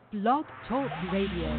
Blog Talk Radio.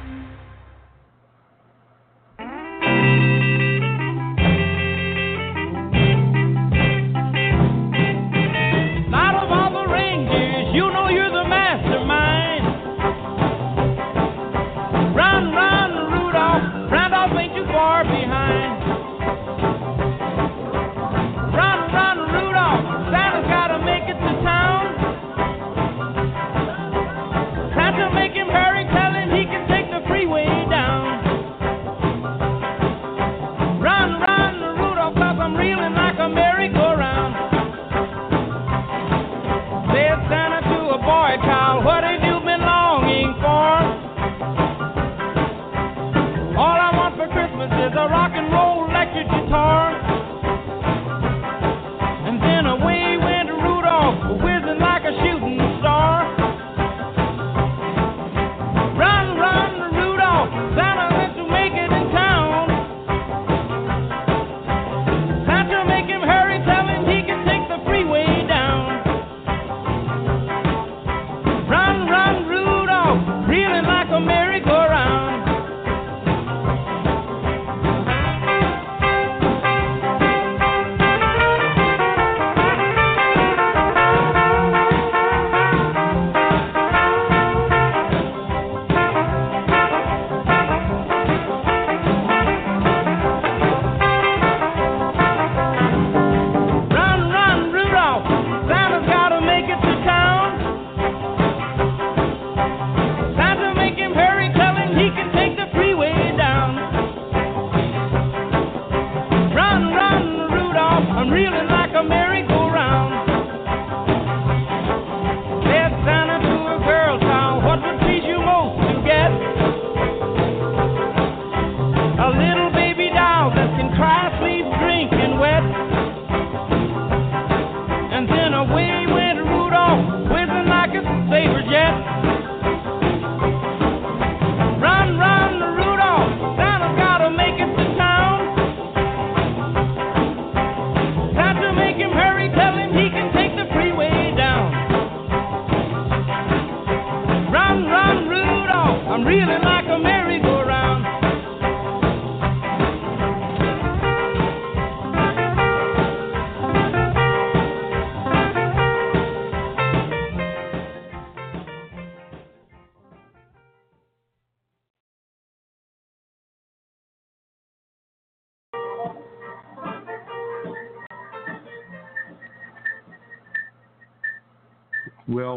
Well,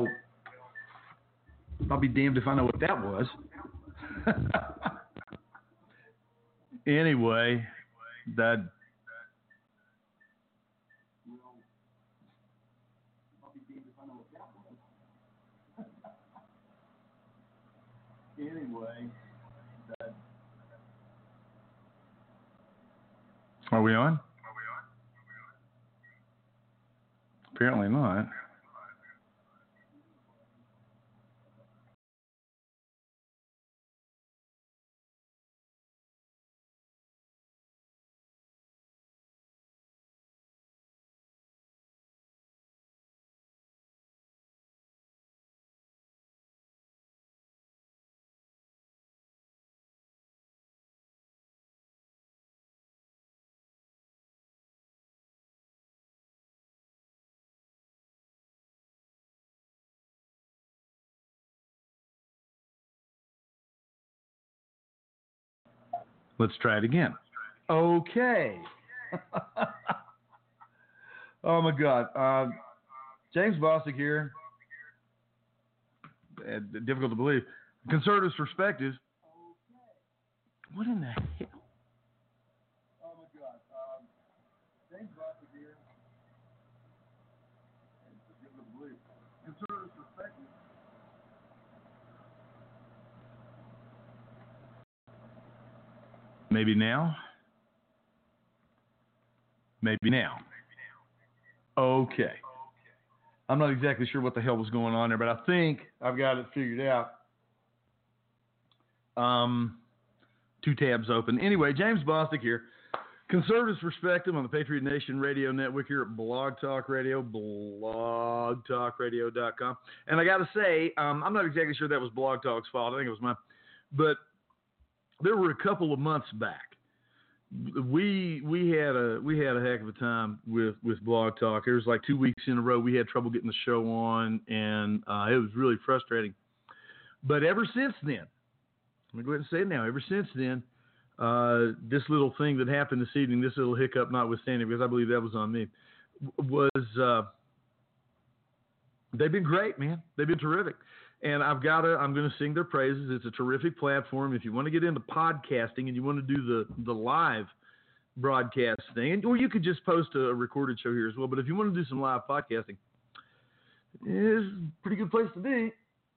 I'll be damned if I know what that was. Anyway, that. Are we on? Apparently not. Let's try it again. Okay. Oh, my God. James Bostic here. Difficult to believe. Conservatives' perspective. What in the hell? Oh, my God. James Bostic here. Difficult to believe. Conservatives' perspective. Maybe now? Maybe now. Okay. I'm not exactly sure what the hell was going on there, but I think I've got it figured out. Two tabs open. Anyway, James Bostic here. Conservatives Perspective on the Patriot Nation Radio Network here at Blog Talk Radio, blogtalkradio.com. And I got to say, I'm not exactly sure that was Blog Talk's fault. I think it was mine. But there were a couple of months back. We had a heck of a time with Blog Talk. It was like 2 weeks in a row we had trouble getting the show on, and it was really frustrating. But ever since then, I'm going to go ahead and say it now, ever since then, this little thing that happened this evening, this little hiccup notwithstanding, because I believe that was on me, was they've been great, man. They've been terrific. And I'm going to sing their praises. It's a terrific platform. If you want to get into podcasting and you want to do the live broadcast thing, or you could just post a recorded show here as well. But if you want to do some live podcasting, it's a pretty good place to be.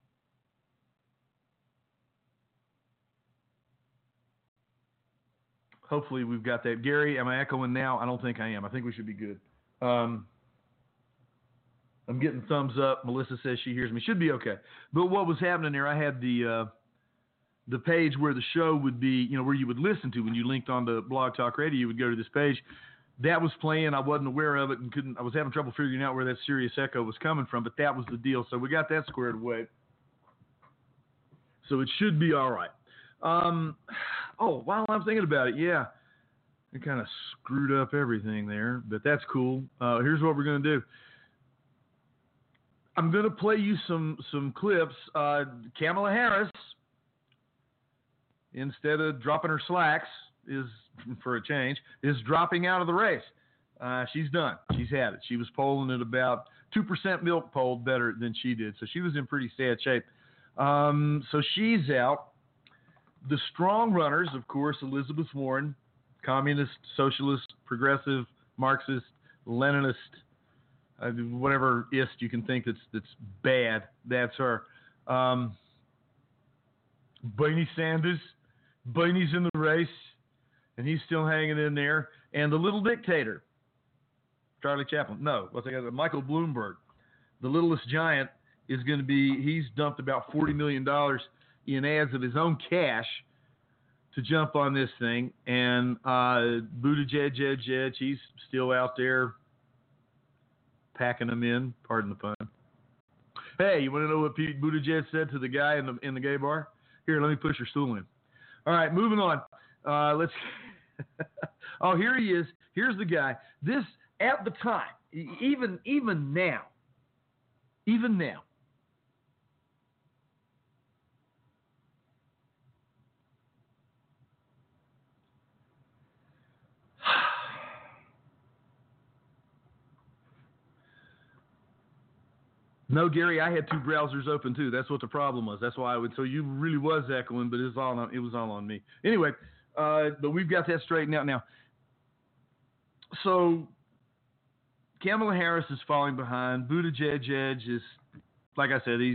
Hopefully we've got that. Gary, am I echoing now? I don't think I am. I think we should be good. I'm getting thumbs up. Melissa says she hears me. Should be okay. But what was happening there, I had the page where the show would be, where you would listen to when you linked onto Blog Talk Radio, you would go to this page. That was playing. I wasn't aware of it and I was having trouble figuring out where that serious echo was coming from, but that was the deal. So we got that squared away. So it should be all right. While I'm thinking about it, yeah, it kind of screwed up everything there, but that's cool. Here's what we're going to do. I'm going to play you some clips. Kamala Harris, instead of dropping her slacks, for a change, is dropping out of the race. She's done. She's had it. She was polling at about 2% milk polled better than she did, so she was in pretty sad shape. So she's out. The strong runners, of course, Elizabeth Warren, communist, socialist, progressive, Marxist, Leninist, whatever ist you can think that's bad, that's her. Bernie Sanders, Bernie's in the race, and he's still hanging in there. And the little dictator, Charlie Chaplin, Michael Bloomberg, the littlest giant, is going to be, he's dumped about $40 million in ads of his own cash to jump on this thing. And Buttigieg, he's still out there packing them in, pardon the pun. Hey, you want to know what Pete Buttigieg said to the guy in the gay bar? Here, let me push your stool in. All right, moving on. Let's. Oh, here he is. Here's the guy. This, at the time, even now. No, Gary, I had two browsers open too. That's what the problem was. That's why I would. So you really was echoing, but it was all on me. Anyway, but we've got that straightened out now. So Kamala Harris is falling behind. Buttigieg is, like I said, he's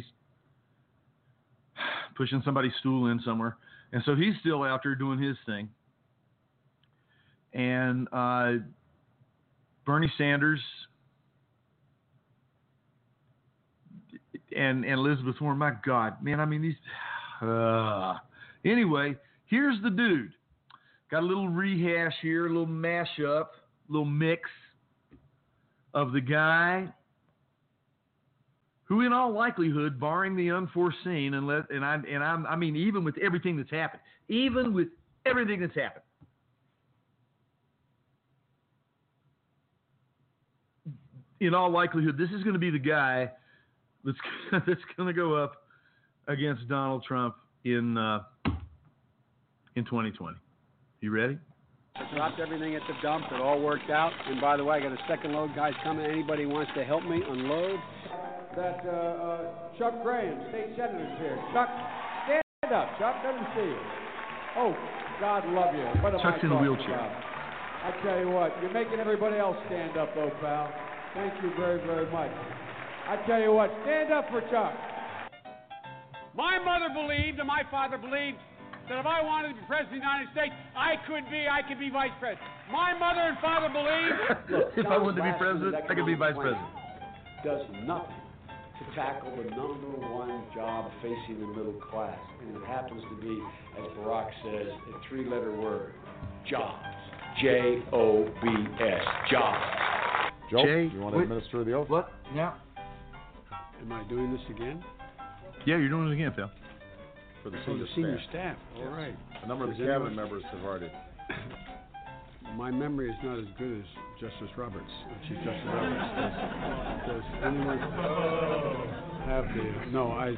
pushing somebody's stool in somewhere, and so he's still out there doing his thing. And Bernie Sanders and Elizabeth Warren, my God, man, I mean, these. Anyway, here's the dude. Got a little rehash here, a little mashup, a little mix of the guy who, in all likelihood, barring the unforeseen, I mean, even with everything that's happened, in all likelihood, this is going to be the guy that's going to go up against Donald Trump in 2020. You ready? I dropped everything at the dump. It all worked out. And by the way, I got a second load, guys, coming. Anybody wants to help me unload? That Chuck Graham, state senator's here. Chuck, stand up. Chuck, doesn't see you. Oh, God love you. What am Chuck's I in a wheelchair. About? I tell you what, you're making everybody else stand up, though, pal. Thank you very, very much. I tell you what, stand up for Chuck. My mother believed and my father believed that if I wanted to be president of the United States, I could be vice president. My mother and father believed. Look, if I wanted to be president, I could be vice president. Does nothing to tackle the number one job facing the middle class. And it happens to be, as Barack says, a three-letter word, jobs. J-O-B-S. Jobs. Joe, Jay, do you want to administer the oath? What? Yeah. Am I doing this again? Yeah, you're doing it again, Phil. For the Oh, the senior senior staff. All right. A number of the Does cabinet anyone- members have already. My memory is not as good as Justice Roberts, Chief Justice Roberts. Does anyone have the... No, I...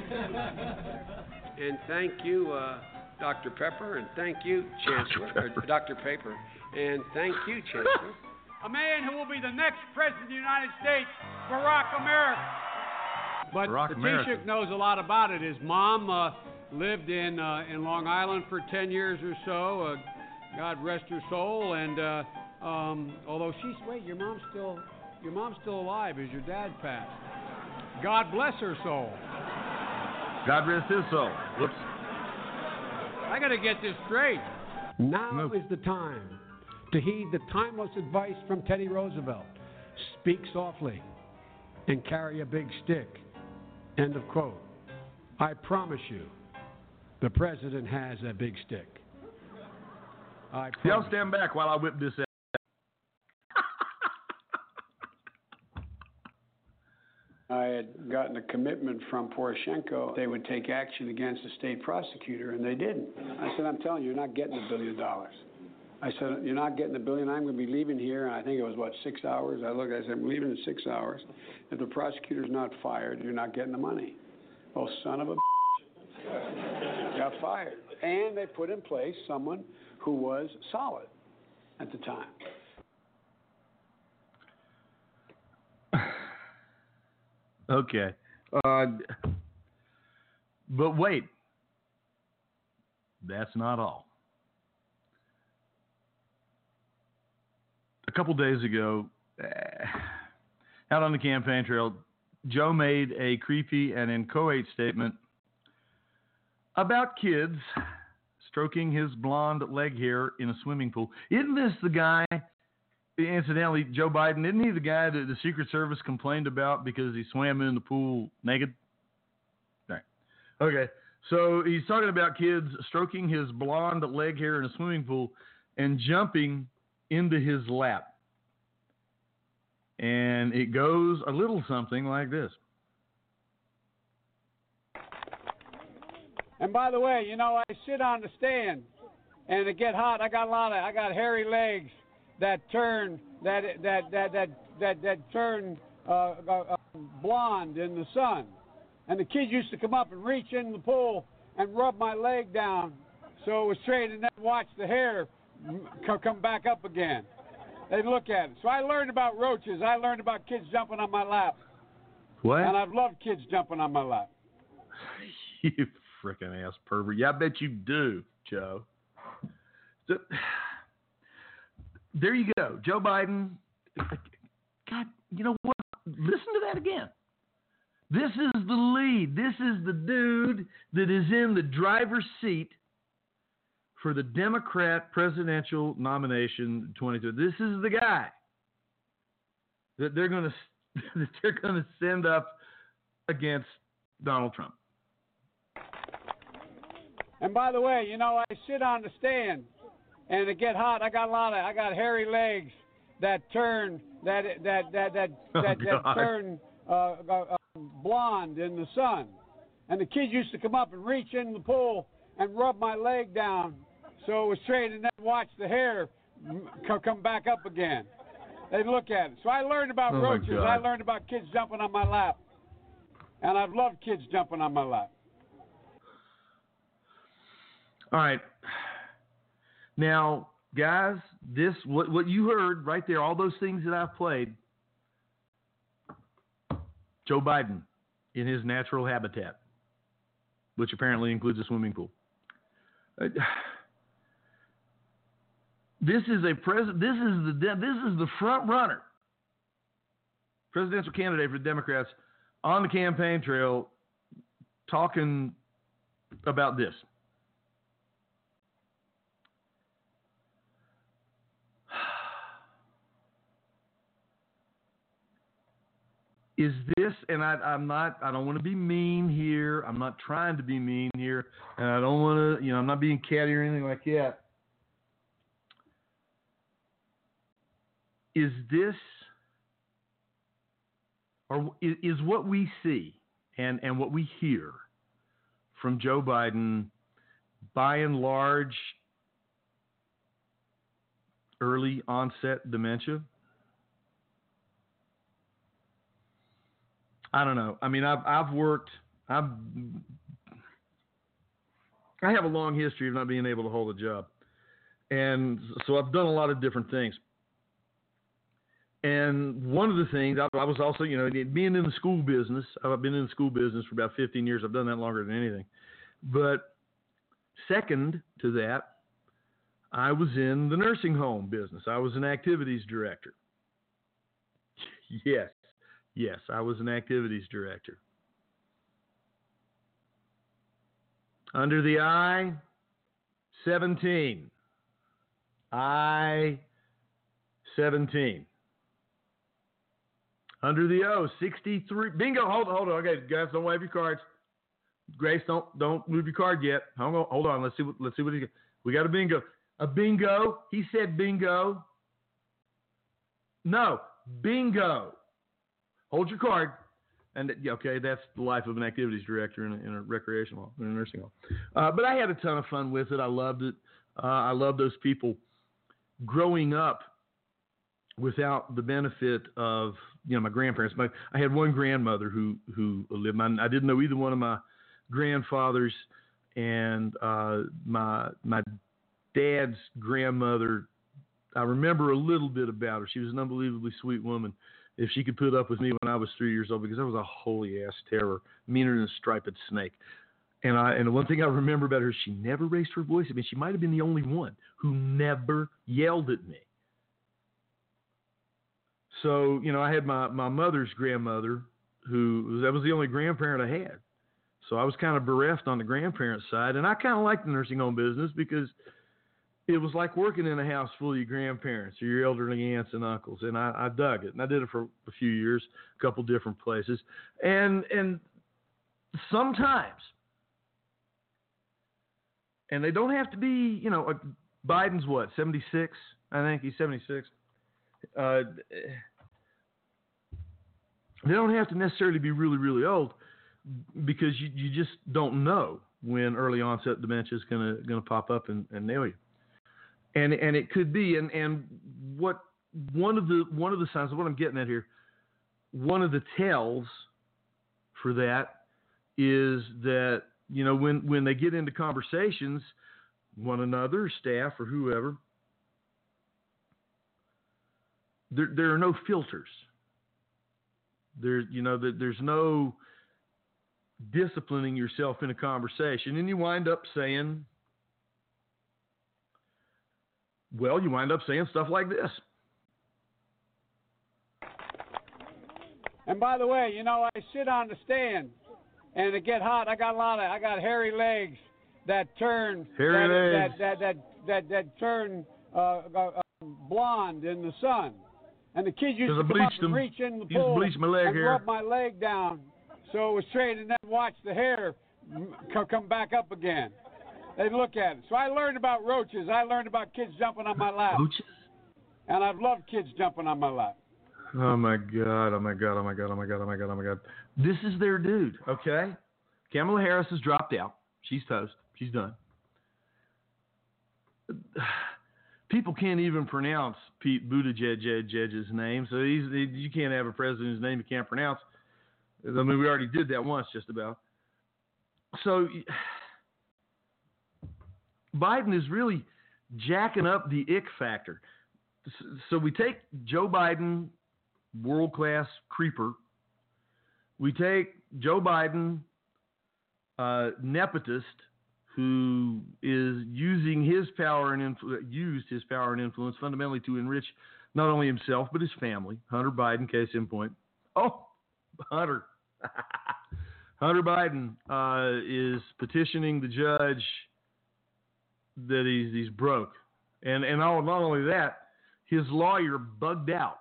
And thank you, Dr. Pepper, and thank you, Chancellor, Dr. Paper, and thank you, Chancellor. A man who will be the next President of the United States, Barack America. But Barack the America. Taoiseach knows a lot about it. His mom lived in Long Island for 10 years or so. God rest her soul. And although she's your mom's still alive as your dad passed. God bless her soul. God rest his soul. Whoops. I got to get this straight. Now is the time to heed the timeless advice from Teddy Roosevelt. Speak softly and carry a big stick. End of quote. I promise you, the president has a big stick. Y'all stand back while I whip this out. I had gotten a commitment from Poroshenko. They would take action against the state prosecutor, and they didn't. I said, I'm telling you, you're not getting $1 billion. I said, you're not getting $1 billion. I'm going to be leaving here. And I think it was, 6 hours? I said, I'm leaving in 6 hours. If the prosecutor's not fired, you're not getting the money. Oh, son of a got fired. And they put in place someone who was solid at the time. Okay. But wait. That's not all. A couple days ago, out on the campaign trail, Joe made a creepy and inchoate statement about kids stroking his blonde leg hair in a swimming pool. Isn't this the guy, incidentally, Joe Biden, isn't he the guy that the Secret Service complained about because he swam in the pool naked? Right. Okay. So he's talking about kids stroking his blonde leg hair in a swimming pool and jumping into his lap. And it goes a little something like this. And by the way, I sit on the stand, and it get hot. I got hairy legs that turn turn blonde in the sun. And the kids used to come up and reach in the pool and rub my leg down, so it was straight, and then watch the hair come back up again. They'd look at it. So I learned about roaches. I learned about kids jumping on my lap. What? And I've loved kids jumping on my lap. You frickin' ass pervert. Yeah, I bet you do, Joe. So, there you go. Joe Biden. God, you know what? Listen to that again. This is the lead. This is the dude that is in the driver's seat for the Democrat presidential nomination 22. This is the guy that they're going to send up against Donald Trump. And by the way, I sit on the stand, and it get hot. I got hairy legs that turn turn blonde in the sun. And the kids used to come up and reach in the pool and rub my leg down, so it was straight, and then watch the hair come back up again. They'd look at it. So I learned about roaches. I learned about kids jumping on my lap, and I've loved kids jumping on my lap. All right. Now, guys, what you heard right there, all those things that I've played, Joe Biden in his natural habitat, which apparently includes a swimming pool. This is the front runner, presidential candidate for the Democrats on the campaign trail talking about this. Is this, and I don't want to be mean here. I'm not trying to be mean here. And I don't want to, I'm not being catty or anything like that. is this, or is what we see and what we hear from Joe Biden, by and large, early onset dementia? I don't know. I mean, I have a long history of not being able to hold a job. And so I've done a lot of different things. And one of the things, I was also, being in the school business, I've been in the school business for about 15 years. I've done that longer than anything. But second to that, I was in the nursing home business. I was an activities director. Yes, I was an activities director. Under the I-17. I-17. Under the O-63. Bingo. Hold on. Okay, guys, don't wave your cards. Grace, don't move your card yet. Hold on. Let's see what he got. We got a bingo. A bingo. He said bingo. No, bingo. Hold your card. And okay, that's the life of an activities director in a recreational, in a nursing home. But I had a ton of fun with it. I loved it. I love those people. Growing up without the benefit of my grandparents. I had one grandmother who lived. I didn't know either one of my grandfathers, and my dad's grandmother. I remember a little bit about her. She was an unbelievably sweet woman. If she could put up with me when I was 3 years old, because I was a holy ass terror, meaner than a striped snake. And the one thing I remember about her is she never raised her voice at me. She might have been the only one who never yelled at me. So, I had my mother's grandmother, that was the only grandparent I had. So I was kind of bereft on the grandparent side. And I kind of liked the nursing home business because it was like working in a house full of your grandparents or your elderly aunts and uncles. And I dug it. And I did it for a few years, a couple different places. And sometimes, and they don't have to be, Biden's what, 76? I think he's 76. They don't have to necessarily be really, really old, because you just don't know when early onset dementia is gonna pop up and nail you. And it could be, and what one of the signs of what I'm getting at here, one of the tells for that is that when they get into conversations, one another, staff or whoever, there are no filters. There's no disciplining yourself in a conversation, and you wind up saying stuff like this. And by the way, I sit on the stand, and it get hot. I got hairy legs that turn that turn blonde in the sun. And the kids used to come up and reach in the pool and rub my leg down so it was straight, and then watch the hair come back up again. They'd look at it. So I learned about roaches. I learned about kids jumping on my lap. Roaches? And I've loved kids jumping on my lap. Oh, my God. Oh, my God. Oh, my God. Oh, my God. Oh, my God. Oh, my God. This is their dude, okay? Kamala Harris has dropped out. She's toast. She's done. People can't even pronounce Pete Buttigieg's name, so you can't have a president's name you can't pronounce. I mean, we already did that once, just about. So Biden is really jacking up the ick factor. So we take Joe Biden, world-class creeper. We take Joe Biden, nepotist, who is using his power and used his power and influence fundamentally to enrich not only himself but his family. Hunter Biden, case in point. Oh, Hunter. Hunter Biden is petitioning the judge that he's broke, and not only that, his lawyer bugged out.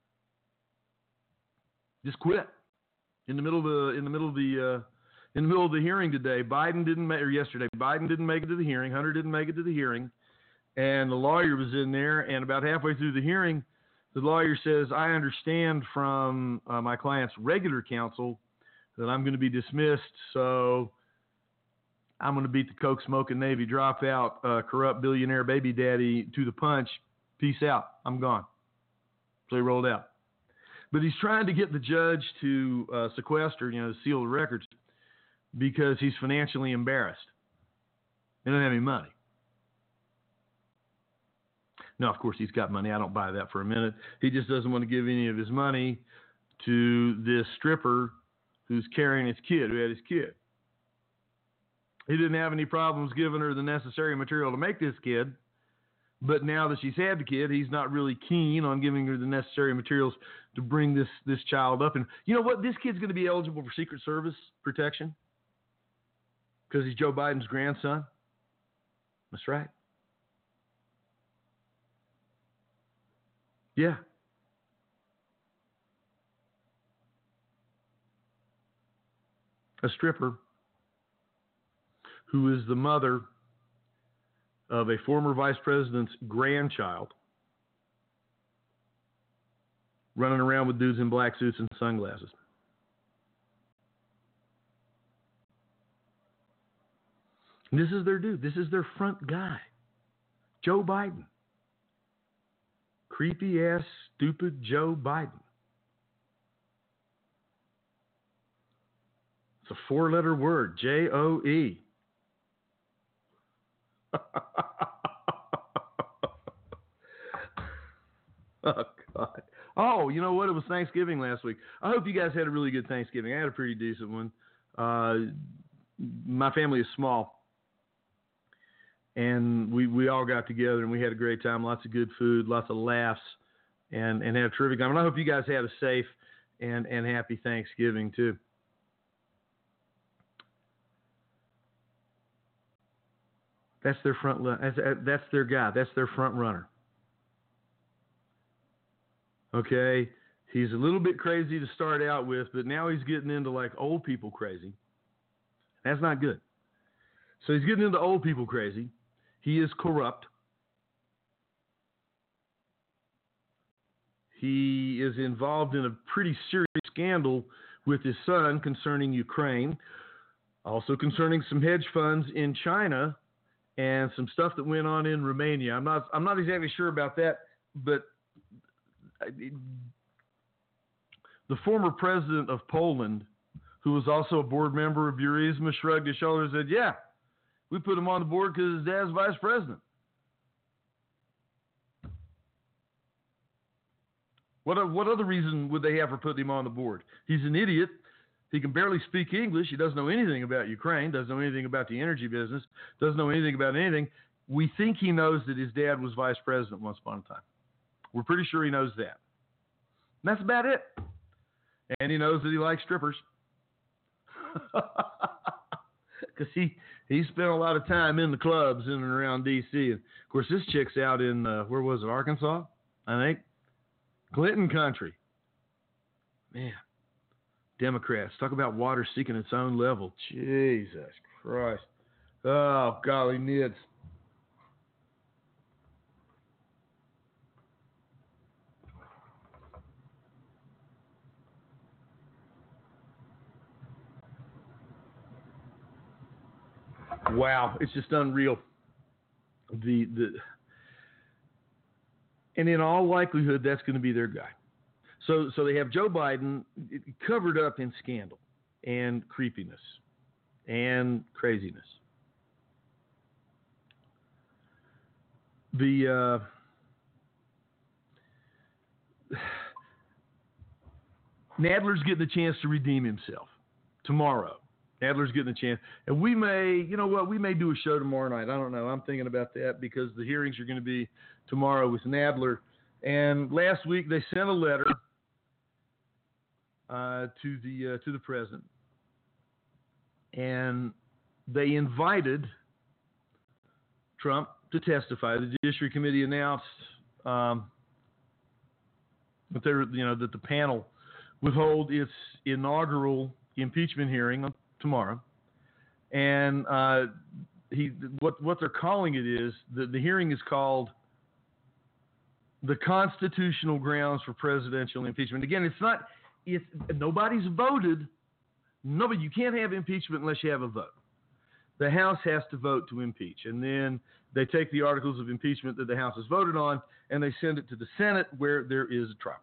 Just quit in the middle of the hearing today. Biden didn't make it to the hearing. Hunter didn't make it to the hearing, and the lawyer was in there. And about halfway through the hearing, The lawyer says, I understand from my client's regular counsel that I'm going to be dismissed, so I'm going to beat the coke-smoking Navy dropout, corrupt billionaire baby daddy to the punch. Peace out. I'm gone. So he rolled out. But he's trying to get the judge to sequester, seal the records, because he's financially embarrassed. He doesn't have any money. Now, of course, he's got money. I don't buy that for a minute. He just doesn't want to give any of his money to this stripper who's carrying his kid, who had his kid. He didn't have any problems giving her the necessary material to make this kid. But now that she's had the kid, he's not really keen on giving her the necessary materials to bring this child up. And you know what? This kid's going to be eligible for Secret Service protection because he's Joe Biden's grandson. That's right. Yeah. A stripper who is the mother of a former vice president's grandchild running around with dudes in black suits and sunglasses. And this is their dude. This is their front guy. Joe Biden. Creepy ass, stupid Joe Biden. It's a 4-letter word, J-O-E. Oh, God. Oh, you know what? It was Thanksgiving last week. I hope you guys had a really good Thanksgiving. I had a pretty decent one. My family is small. And we all got together and we had a great time. Lots of good food, lots of laughs, and had a terrific time. And I hope you guys had a safe and happy Thanksgiving too. That's their that's their guy. That's their front runner. Okay, he's a little bit crazy to start out with, but now he's getting into like old people crazy. That's not good. So he's getting into old people crazy. He is corrupt. He is involved in a pretty serious scandal with his son concerning Ukraine, also concerning some hedge funds in China and some stuff that went on in Romania. I'm not exactly sure about that, but the former president of Poland, who was also a board member of Burisma, shrugged his shoulders and said, yeah, we put him on the board because his dad's vice president. What other reason would they have for putting him on the board? He's an idiot. He can barely speak English. He doesn't know anything about Ukraine, doesn't know anything about the energy business, doesn't know anything about anything. We think he knows that his dad was vice president once upon a time. We're pretty sure he knows that. And that's about it. And he knows that he likes strippers. Because he spent a lot of time in the clubs in and around D.C. And, of course, this chick's out in, where was it, Arkansas, I think? Clinton country. Man, Democrats, talk about water seeking its own level. Jesus Christ. Oh, golly nids. Wow, it's just unreal. And in all likelihood, that's going to be their guy. So they have Joe Biden covered up in scandal and creepiness and craziness. Nadler's getting a chance to redeem himself tomorrow. Nadler's getting a chance. And we may do a show tomorrow night. I don't know. I'm thinking about that because the hearings are going to be tomorrow with Nadler. And last week they sent a letter to the president. And they invited Trump to testify. The Judiciary Committee announced that the panel would hold its inaugural impeachment hearing tomorrow, and what they're calling it is the hearing is called the constitutional grounds for presidential impeachment. Again, it's nobody's voted. Nobody, you can't have impeachment unless you have a vote. The House has to vote to impeach, and then they take the articles of impeachment that the House has voted on and they send it to the Senate where there is a trial.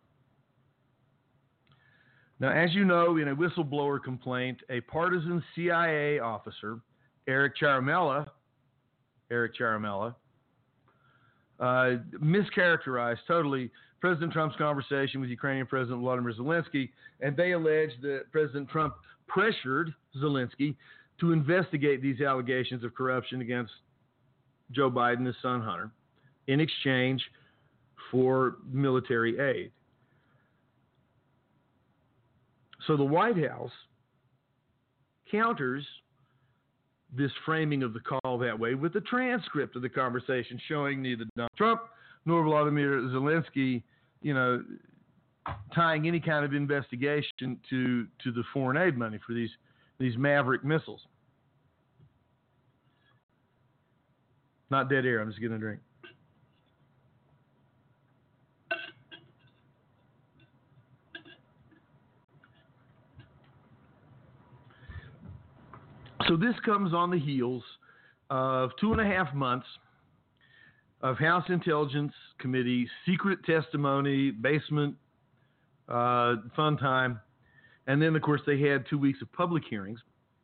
Now, as you know, in a whistleblower complaint, a partisan CIA officer, Eric Ciaramella, mischaracterized totally President Trump's conversation with Ukrainian President Vladimir Zelensky, and they allege that President Trump pressured Zelensky to investigate these allegations of corruption against Joe Biden, his son Hunter, in exchange for military aid. So the White House counters this framing of the call that way with the transcript of the conversation showing neither Donald Trump nor Vladimir Zelensky, tying any kind of investigation to the foreign aid money for these Maverick missiles. Not dead air. I'm just getting a drink. So this comes on the heels of 2.5 months of House Intelligence Committee secret testimony, basement, fun time. And then, of course, they had 2 weeks of public hearings.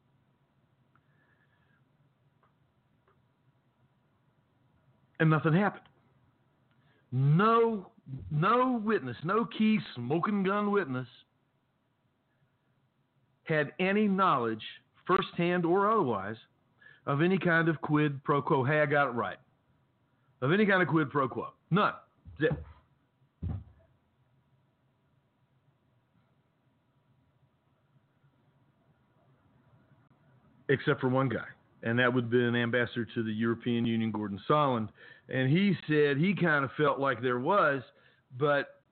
And nothing happened. No witness, no key smoking gun witness had any knowledge, firsthand or otherwise, of any kind of quid pro quo. Hey, I got it right. Of any kind of quid pro quo. None. Zip. Except for one guy, and that would be an ambassador to the European Union, Gordon Sondland. And he said he kind of felt like there was, but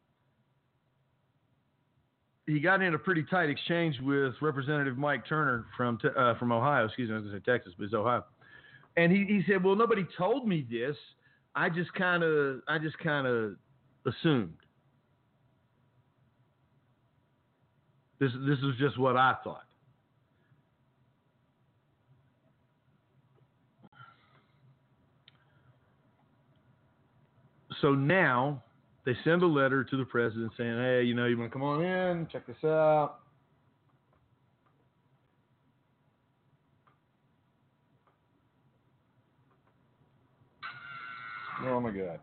he got in a pretty tight exchange with Representative Mike Turner from Ohio. Excuse me, I was going to say Texas, but it's Ohio. And he said, "Well, nobody told me this. I just kind of assumed. This is just what I thought." So now they send a letter to the president saying, "Hey, you want to come on in, check this out." Oh my God.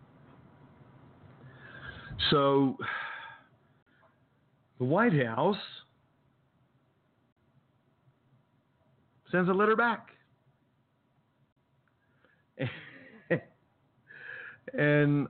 So the White House sends a letter back. And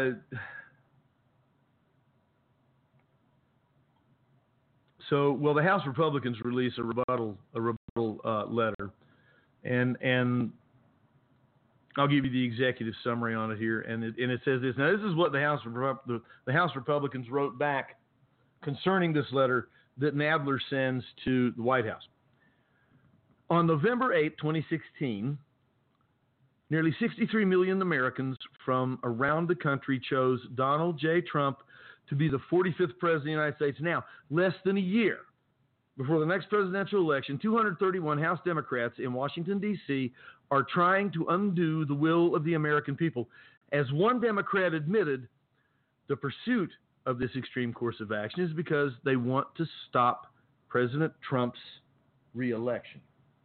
the House Republicans release a rebuttal letter, and I'll give you the executive summary on it here, and it says this. Now, this is what the House Republicans wrote back concerning this letter that Nadler sends to the White House. On November 8, 2016. Nearly 63 million Americans from around the country chose Donald J. Trump to be the 45th president of the United States. Now, less than a year before the next presidential election, 231 House Democrats in Washington, D.C. are trying to undo the will of the American people. As one Democrat admitted, the pursuit of this extreme course of action is because they want to stop President Trump's re-election.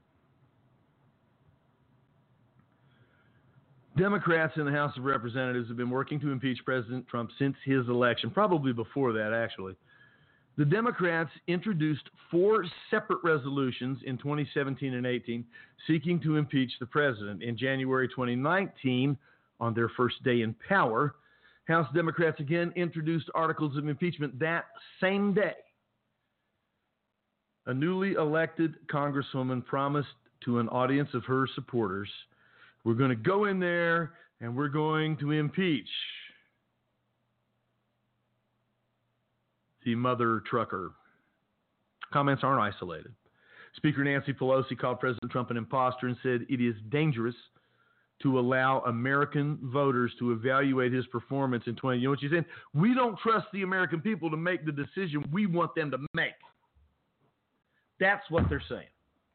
Democrats in the House of Representatives have been working to impeach President Trump since his election, probably before that, actually. The Democrats introduced 4 separate resolutions in 2017 and 18 seeking to impeach the president. In January 2019, on their first day in power, House Democrats again introduced articles of impeachment that same day. A newly elected congresswoman promised to an audience of her supporters, "We're going to go in there and we're going to impeach the mother trucker." Comments aren't isolated. Speaker Nancy Pelosi called President Trump an imposter and said it is dangerous to allow American voters to evaluate his performance in 20. You know what she's saying? We don't trust the American people to make the decision we want them to make. That's what they're saying.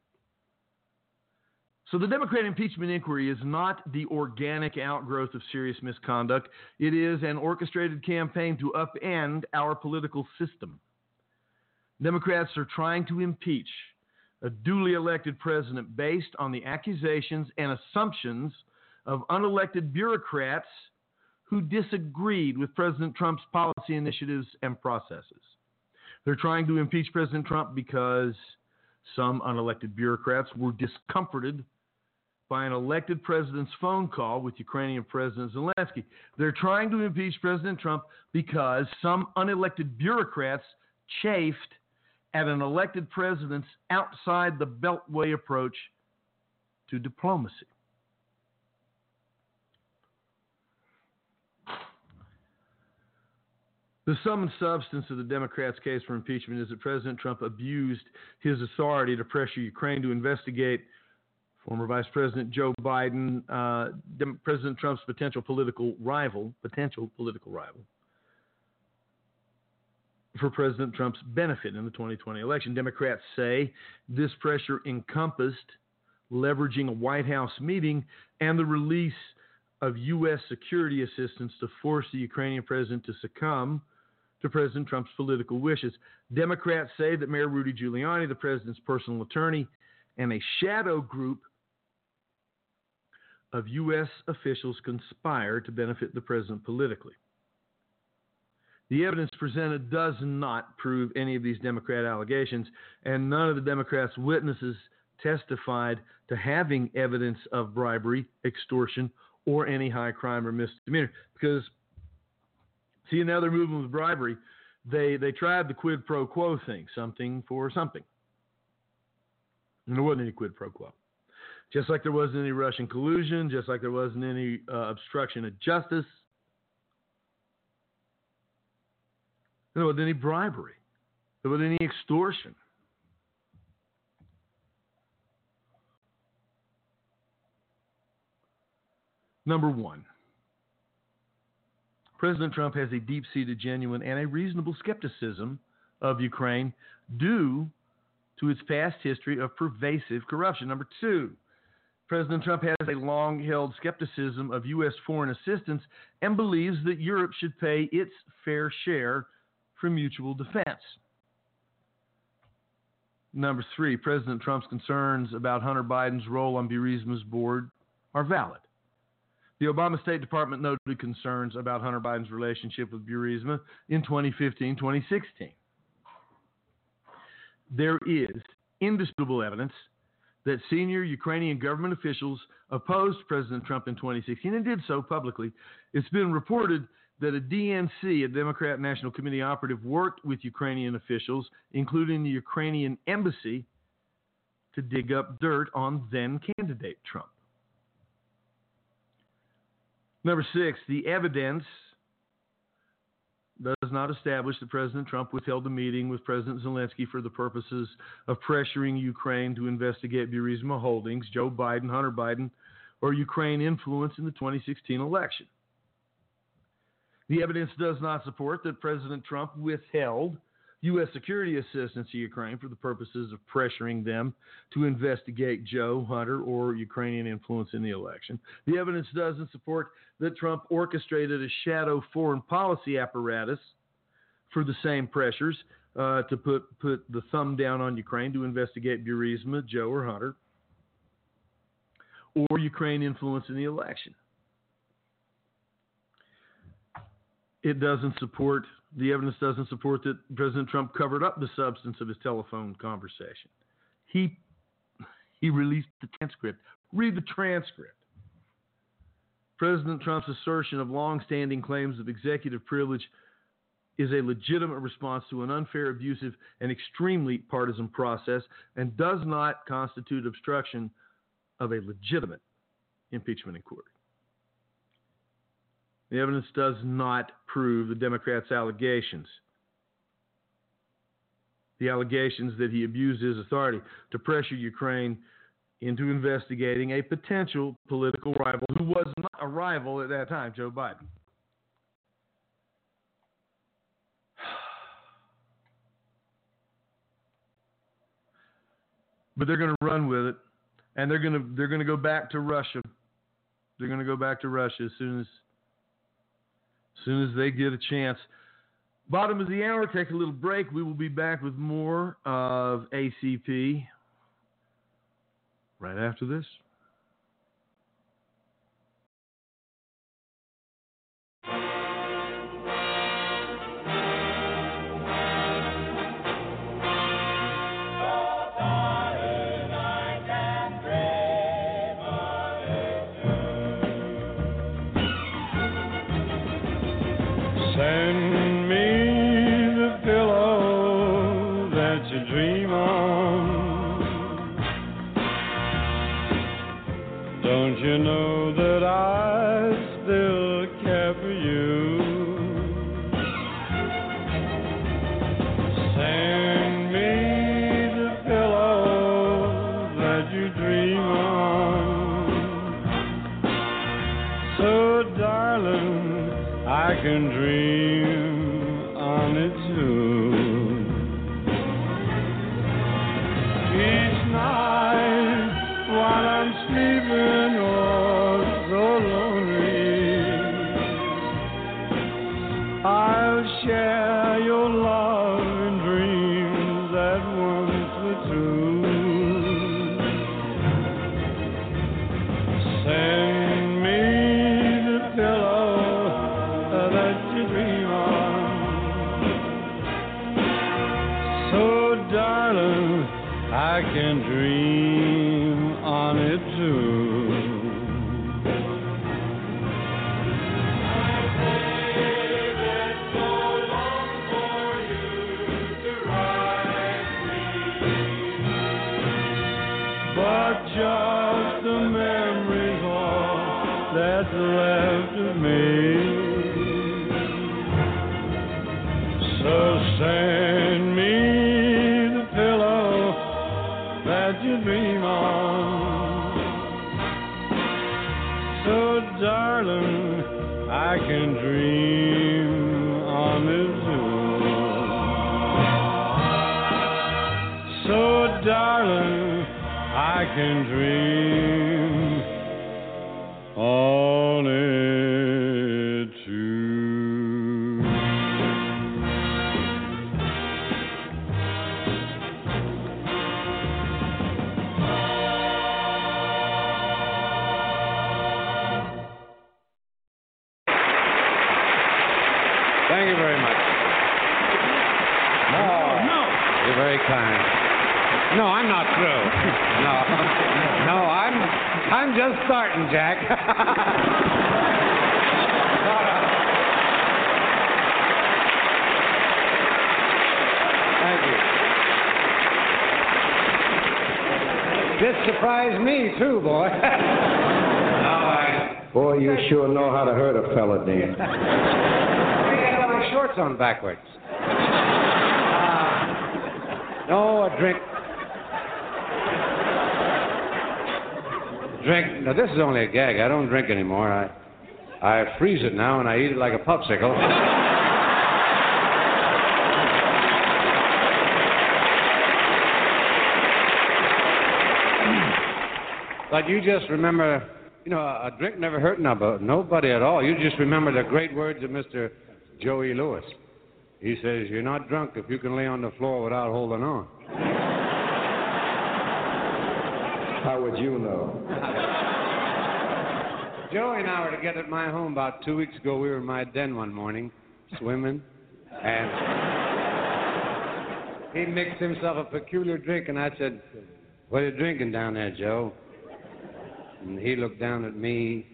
So the Democrat impeachment inquiry is not the organic outgrowth of serious misconduct. It is an orchestrated campaign to upend our political system. Democrats are trying to impeach a duly elected president based on the accusations and assumptions of unelected bureaucrats who disagreed with President Trump's policy initiatives and processes. They're trying to impeach President Trump because some unelected bureaucrats were discomforted by an elected president's phone call with Ukrainian President Zelensky. They're trying to impeach President Trump because some unelected bureaucrats chafed at an elected president's outside the beltway approach to diplomacy. The sum and substance of the Democrats' case for impeachment is that President Trump abused his authority to pressure Ukraine to investigate former Vice President Joe Biden, President Trump's potential political rival, for President Trump's benefit in the 2020 election. Democrats say this pressure encompassed leveraging a White House meeting and the release of U.S. security assistance to force the Ukrainian president to succumb to President Trump's political wishes. Democrats say that Mayor Rudy Giuliani, the president's personal attorney, and a shadow group of U.S. officials conspired to benefit the president politically. The evidence presented does not prove any of these Democrat allegations, and none of the Democrats' witnesses testified to having evidence of bribery, extortion, or any high crime or misdemeanor. Because, see, now they're moving with bribery. They tried the quid pro quo thing, something for something. And there wasn't any quid pro quo. Just like there wasn't any Russian collusion, just like there wasn't any obstruction of justice. There wasn't any bribery. There wasn't any extortion. Number one, President Trump has a deep-seated, genuine, and a reasonable skepticism of Ukraine due to its past history of pervasive corruption. Number two, President Trump has a long-held skepticism of U.S. foreign assistance and believes that Europe should pay its fair share for mutual defense. Number three, President Trump's concerns about Hunter Biden's role on Burisma's board are valid. The Obama State Department noted concerns about Hunter Biden's relationship with Burisma in 2015-2016. There is indisputable evidence that senior Ukrainian government officials opposed President Trump in 2016 and did so publicly. It's been reported that a DNC, a Democrat National Committee operative, worked with Ukrainian officials, including the Ukrainian embassy, to dig up dirt on then-candidate Trump. Number six, the evidence does not establish that President Trump withheld a meeting with President Zelensky for the purposes of pressuring Ukraine to investigate Burisma Holdings, Joe Biden, Hunter Biden, or Ukraine influence in the 2016 election. The evidence does not support that President Trump withheld U.S. security assistance to Ukraine for the purposes of pressuring them to investigate Joe, Hunter, or Ukrainian influence in the election. The evidence doesn't support that Trump orchestrated a shadow foreign policy apparatus for the same pressures to put the thumb down on Ukraine to investigate Burisma, Joe, or Hunter, or Ukraine influence in the election. The evidence doesn't support that President Trump covered up the substance of his telephone conversation. He released the transcript. Read the transcript. President Trump's assertion of long-standing claims of executive privilege is a legitimate response to an unfair, abusive, and extremely partisan process and does not constitute obstruction of a legitimate impeachment inquiry. The evidence does not prove the Democrats' allegations. The allegations that he abused his authority to pressure Ukraine into investigating a potential political rival who was not a rival at that time, Joe Biden. But they're going to run with it, and they're going to go back to Russia. They're going to go back to Russia as soon as they get a chance. Bottom of the hour, take a little break. We will be back with more of ACP right after this. Send me the pillow that you dream on. Don't you know that I still care for you? Send me the pillow that you dream on. So, darling, I can dream on it too. Each night while I'm sleeping, oh, so lonely, I'll share your love and dreams that once were true. Send me the pillow that you dream on. So, darling, I can dream on it too. But just the memories all that's left of me. So send me the pillow that you dream on. So, darling, I can dream on it too. So, darling, I can dream on it too. Thank you very much. No. You're very kind. No, I'm not through. No, I'm just starting, Jack. Thank you. This surprised me too, boy. Boy, you sure know how to hurt a fella, Dan. I got my shorts on backwards. No, a drink. Now, this is only a gag. I don't drink anymore. I freeze it now, and I eat it like a popsicle. But you just remember, a drink never hurt nobody at all. You just remember the great words of Mr. Joey Lewis. He says, you're not drunk if you can lay on the floor without holding on. How would you know? Joey and I were together at my home about 2 weeks ago. We were in my den one morning, swimming, and he mixed himself a peculiar drink, and I said, what are you drinking down there, Joe? And he looked down at me.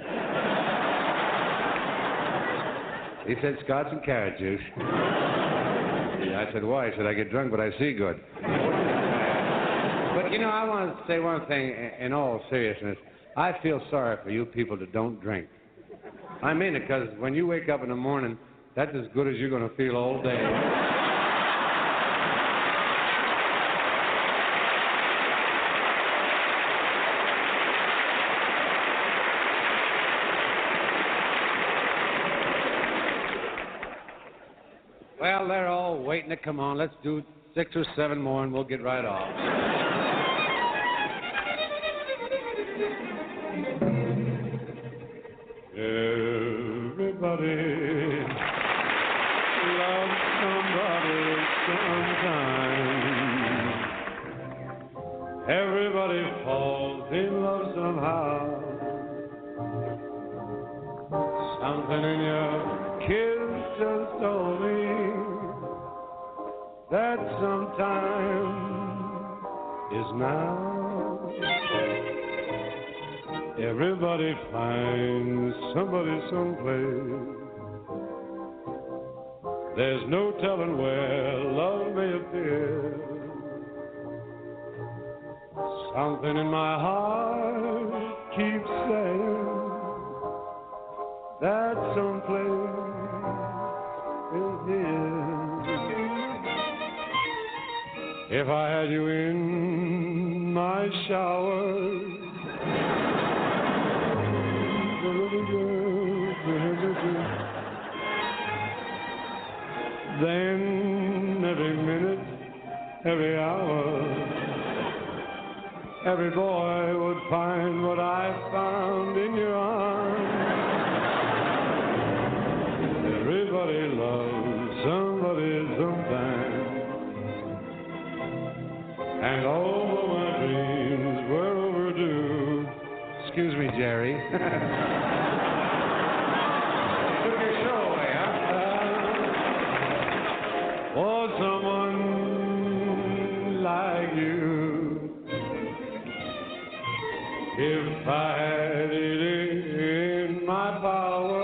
He said, Scotch and carrot juice. I said, why? He said, I get drunk, but I see good. But, I want to say one thing in all seriousness. I feel sorry for you people that don't drink. I mean it, because when you wake up in the morning, that's as good as you're going to feel all day. Well, they're all waiting to come on. Let's do 6 or 7 more and we'll get right off. Everybody loves somebody sometime. Everybody falls in love somehow. Something in your kiss just told me that sometime is now. Everybody finds somebody someplace. There's no telling where love may appear. Something in my heart keeps saying that someplace is here. If I had you in my shower, then every minute, every hour, every boy would find what I found in your arms. Everybody loves somebody sometime. And although my dreams were overdue, excuse me, Jerry. Took your show away, huh? For someone like you, if I had it in my power,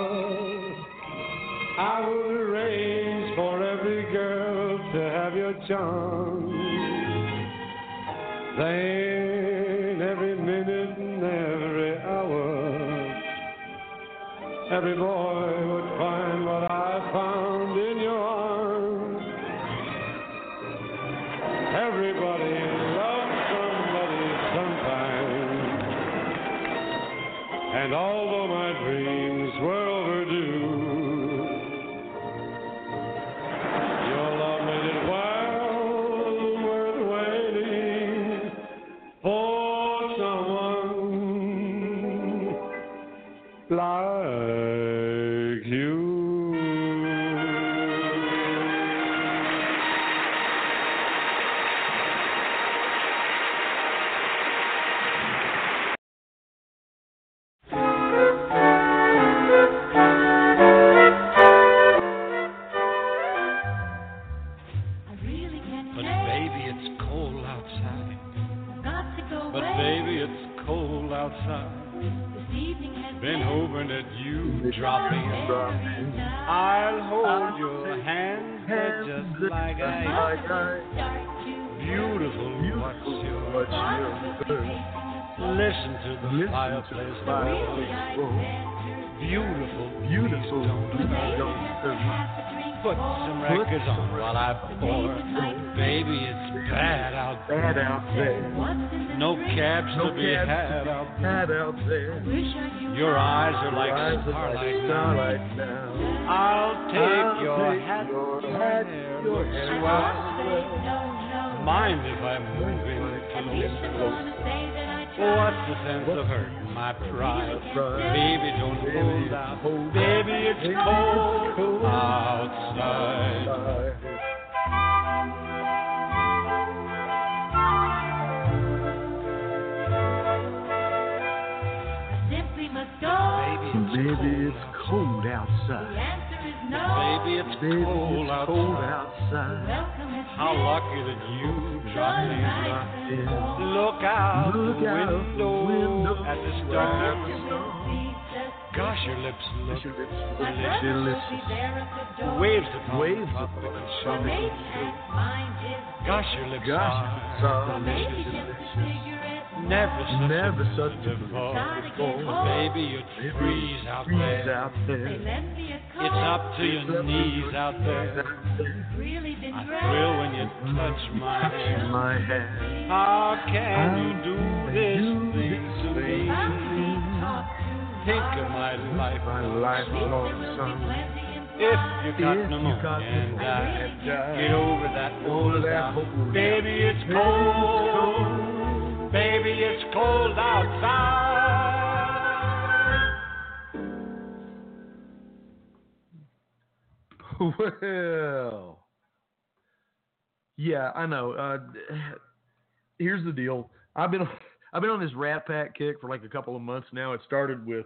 I would arrange for every girl to have your charm. Then every minute and every hour, every boy would find what I found in your arms. Everybody loves somebody sometime. And although my dreams were overdue, your love made it well worth waiting for someone like you. But baby, it's cold outside. But baby, it's cold outside. Been hoping that you drop in. I'll hold your hand just like I Beautiful, what's your Listen to the fireplace. Beautiful, don't put some records on while I pour. Baby, it's bad out there. No cabs to be had out there. Your eyes are like starlight now. I'll take your hat, your hair looks swell. Mind if I move in close? What's the sense of hurting my pride? Baby, don't hold out. Baby, it's cold outside. Baby, it's cold outside. Baby, it's cold outside. How lucky that you dropped in. Look out the window at the stars. Gosh, your lips look delicious. Waves upon the shore. Gosh, your lips are delicious. Never such before. Baby, you'd freeze out there. It's up to your knees out there. I thrill when you touch my hand. How can you do this thing to me? Think of my life, long son. If you got pneumonia and die, get over that old doubt. Baby, it's cold. Baby, it's cold outside. Well, yeah, I know. Here's the deal. I've been on this Rat Pack kick for like a couple of months now. It started with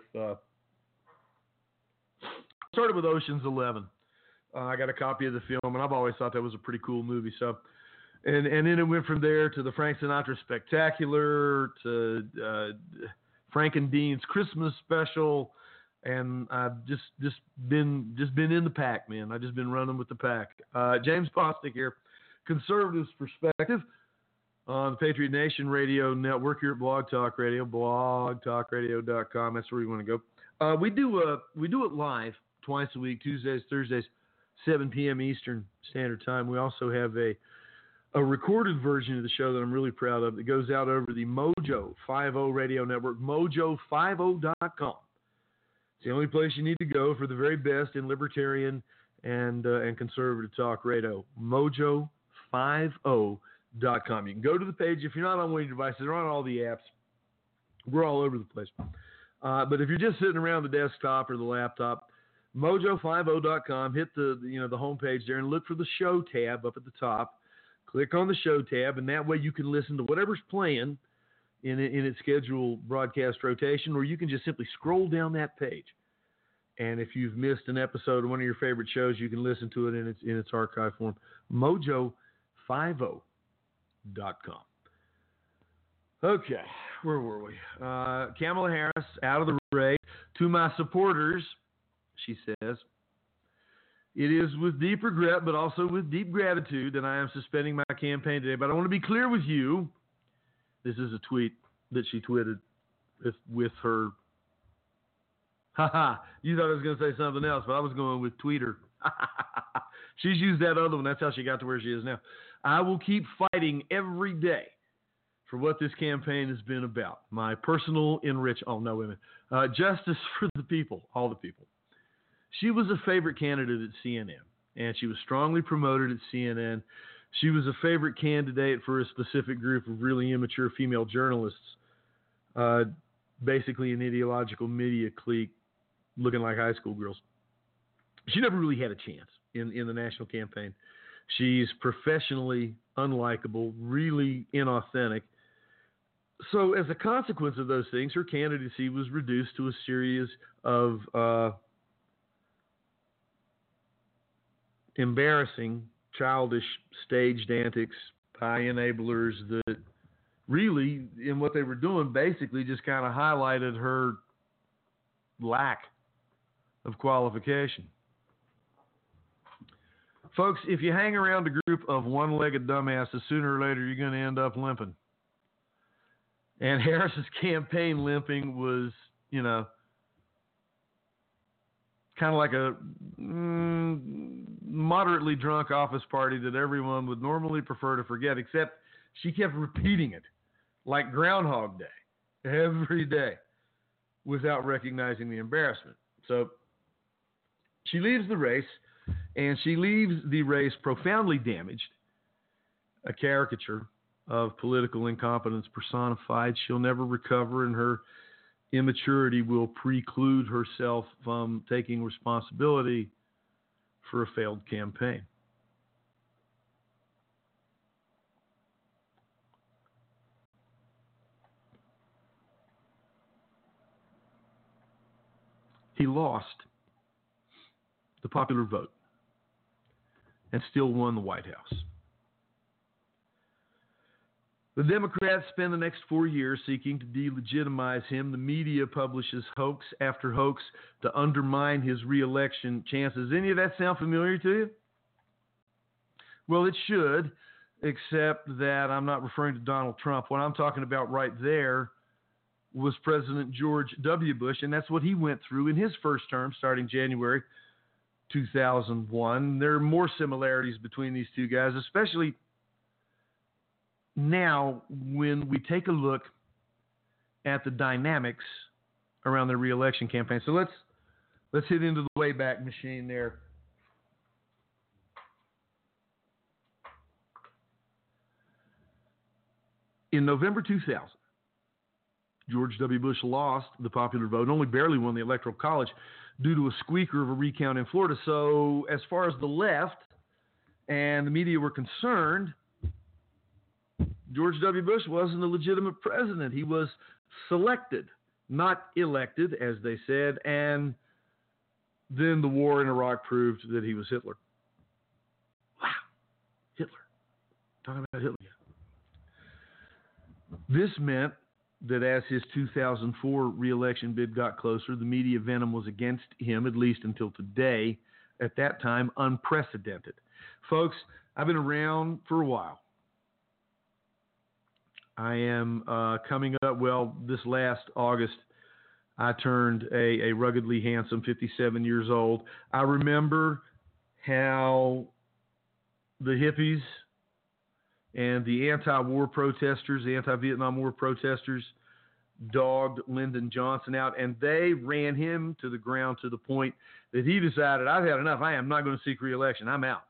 Ocean's 11. I got a copy of the film, and I've always thought that was a pretty cool movie. So, and then it went from there to the Frank Sinatra Spectacular, to Frank and Dean's Christmas special, and I've just been in the pack, man. I've just been running with the pack. James Bostic here, Conservatives Perspective, on the Patriot Nation Radio Network here at Blog Talk Radio, blogtalkradio.com. That's where you want to go. We do it live twice a week, Tuesdays, Thursdays, 7 p.m. Eastern Standard Time. We also have a recorded version of the show that I'm really proud of that goes out over the Mojo 50 Radio Network, mojo50.com. It's the only place you need to go for the very best in libertarian and conservative talk radio, mojo50.com. You can go to the page. If you're not on one of your devices, they're on all the apps. We're all over the place. But if you're just sitting around the desktop or the laptop, mojo50.com, hit the home page there and look for the show tab up at the top. Click on the show tab, and that way you can listen to whatever's playing in its scheduled broadcast rotation, or you can just simply scroll down that page. And if you've missed an episode of one of your favorite shows, you can listen to it in its archive form. Mojo50.com. Okay, where were we? Kamala Harris out of the race. To my supporters, she says, it is with deep regret, but also with deep gratitude that I am suspending my campaign today. But I want to be clear with you. This is a tweet that she tweeted with her. Haha, you thought I was going to say something else, but I was going with tweeter. She's used that other one. That's how she got to where she is now. I will keep fighting every day for what this campaign has been about. My personal justice for the people, all the people. She was a favorite candidate at CNN, and she was strongly promoted at CNN. She was a favorite candidate for a specific group of really immature female journalists, basically an ideological media clique looking like high school girls. She never really had a chance in the national campaign. She's professionally unlikable, really inauthentic. So as a consequence of those things, her candidacy was reduced to a series of embarrassing, childish, staged antics by enablers that really, in what they were doing, basically just kind of highlighted her lack of qualification. Folks, if you hang around a group of one-legged dumbasses, sooner or later you're going to end up limping. And Harris's campaign limping was, kind of like a moderately drunk office party that everyone would normally prefer to forget, except she kept repeating it like Groundhog Day every day without recognizing the embarrassment. So she leaves the race, and she leaves the race profoundly damaged, a caricature of political incompetence personified. She'll never recover, and her immaturity will preclude herself from taking responsibility for a failed campaign. He lost the popular vote and still won the White House. The Democrats spend the next 4 years seeking to delegitimize him. The media publishes hoax after hoax to undermine his re-election chances. Any of that sound familiar to you? Well, it should, except that I'm not referring to Donald Trump. What I'm talking about right there was President George W. Bush, and that's what he went through in his first term starting January 2001. There are more similarities between these two guys, especially now when we take a look at the dynamics around the re-election campaign. So let's hit into the Wayback Machine there In November 2000, George W. Bush lost the popular vote, only barely won the Electoral College due to a squeaker of a recount in Florida. So as far as the left and the media were concerned, George W. Bush wasn't a legitimate president. He was selected, not elected, as they said, and then the war in Iraq proved that he was Hitler. Wow, Hitler. Talking about Hitler. This meant that as his 2004 re-election bid got closer, the media venom was against him, at least until today. At that time, unprecedented. Folks, I've been around for a while. I am coming up, well, this last August, I turned a ruggedly handsome 57 years old. I remember how the hippies and the anti-war protesters, the anti-Vietnam War protesters, dogged Lyndon Johnson out, and they ran him to the ground to the point that he decided, I've had enough. I am not going to seek re-election. I'm out.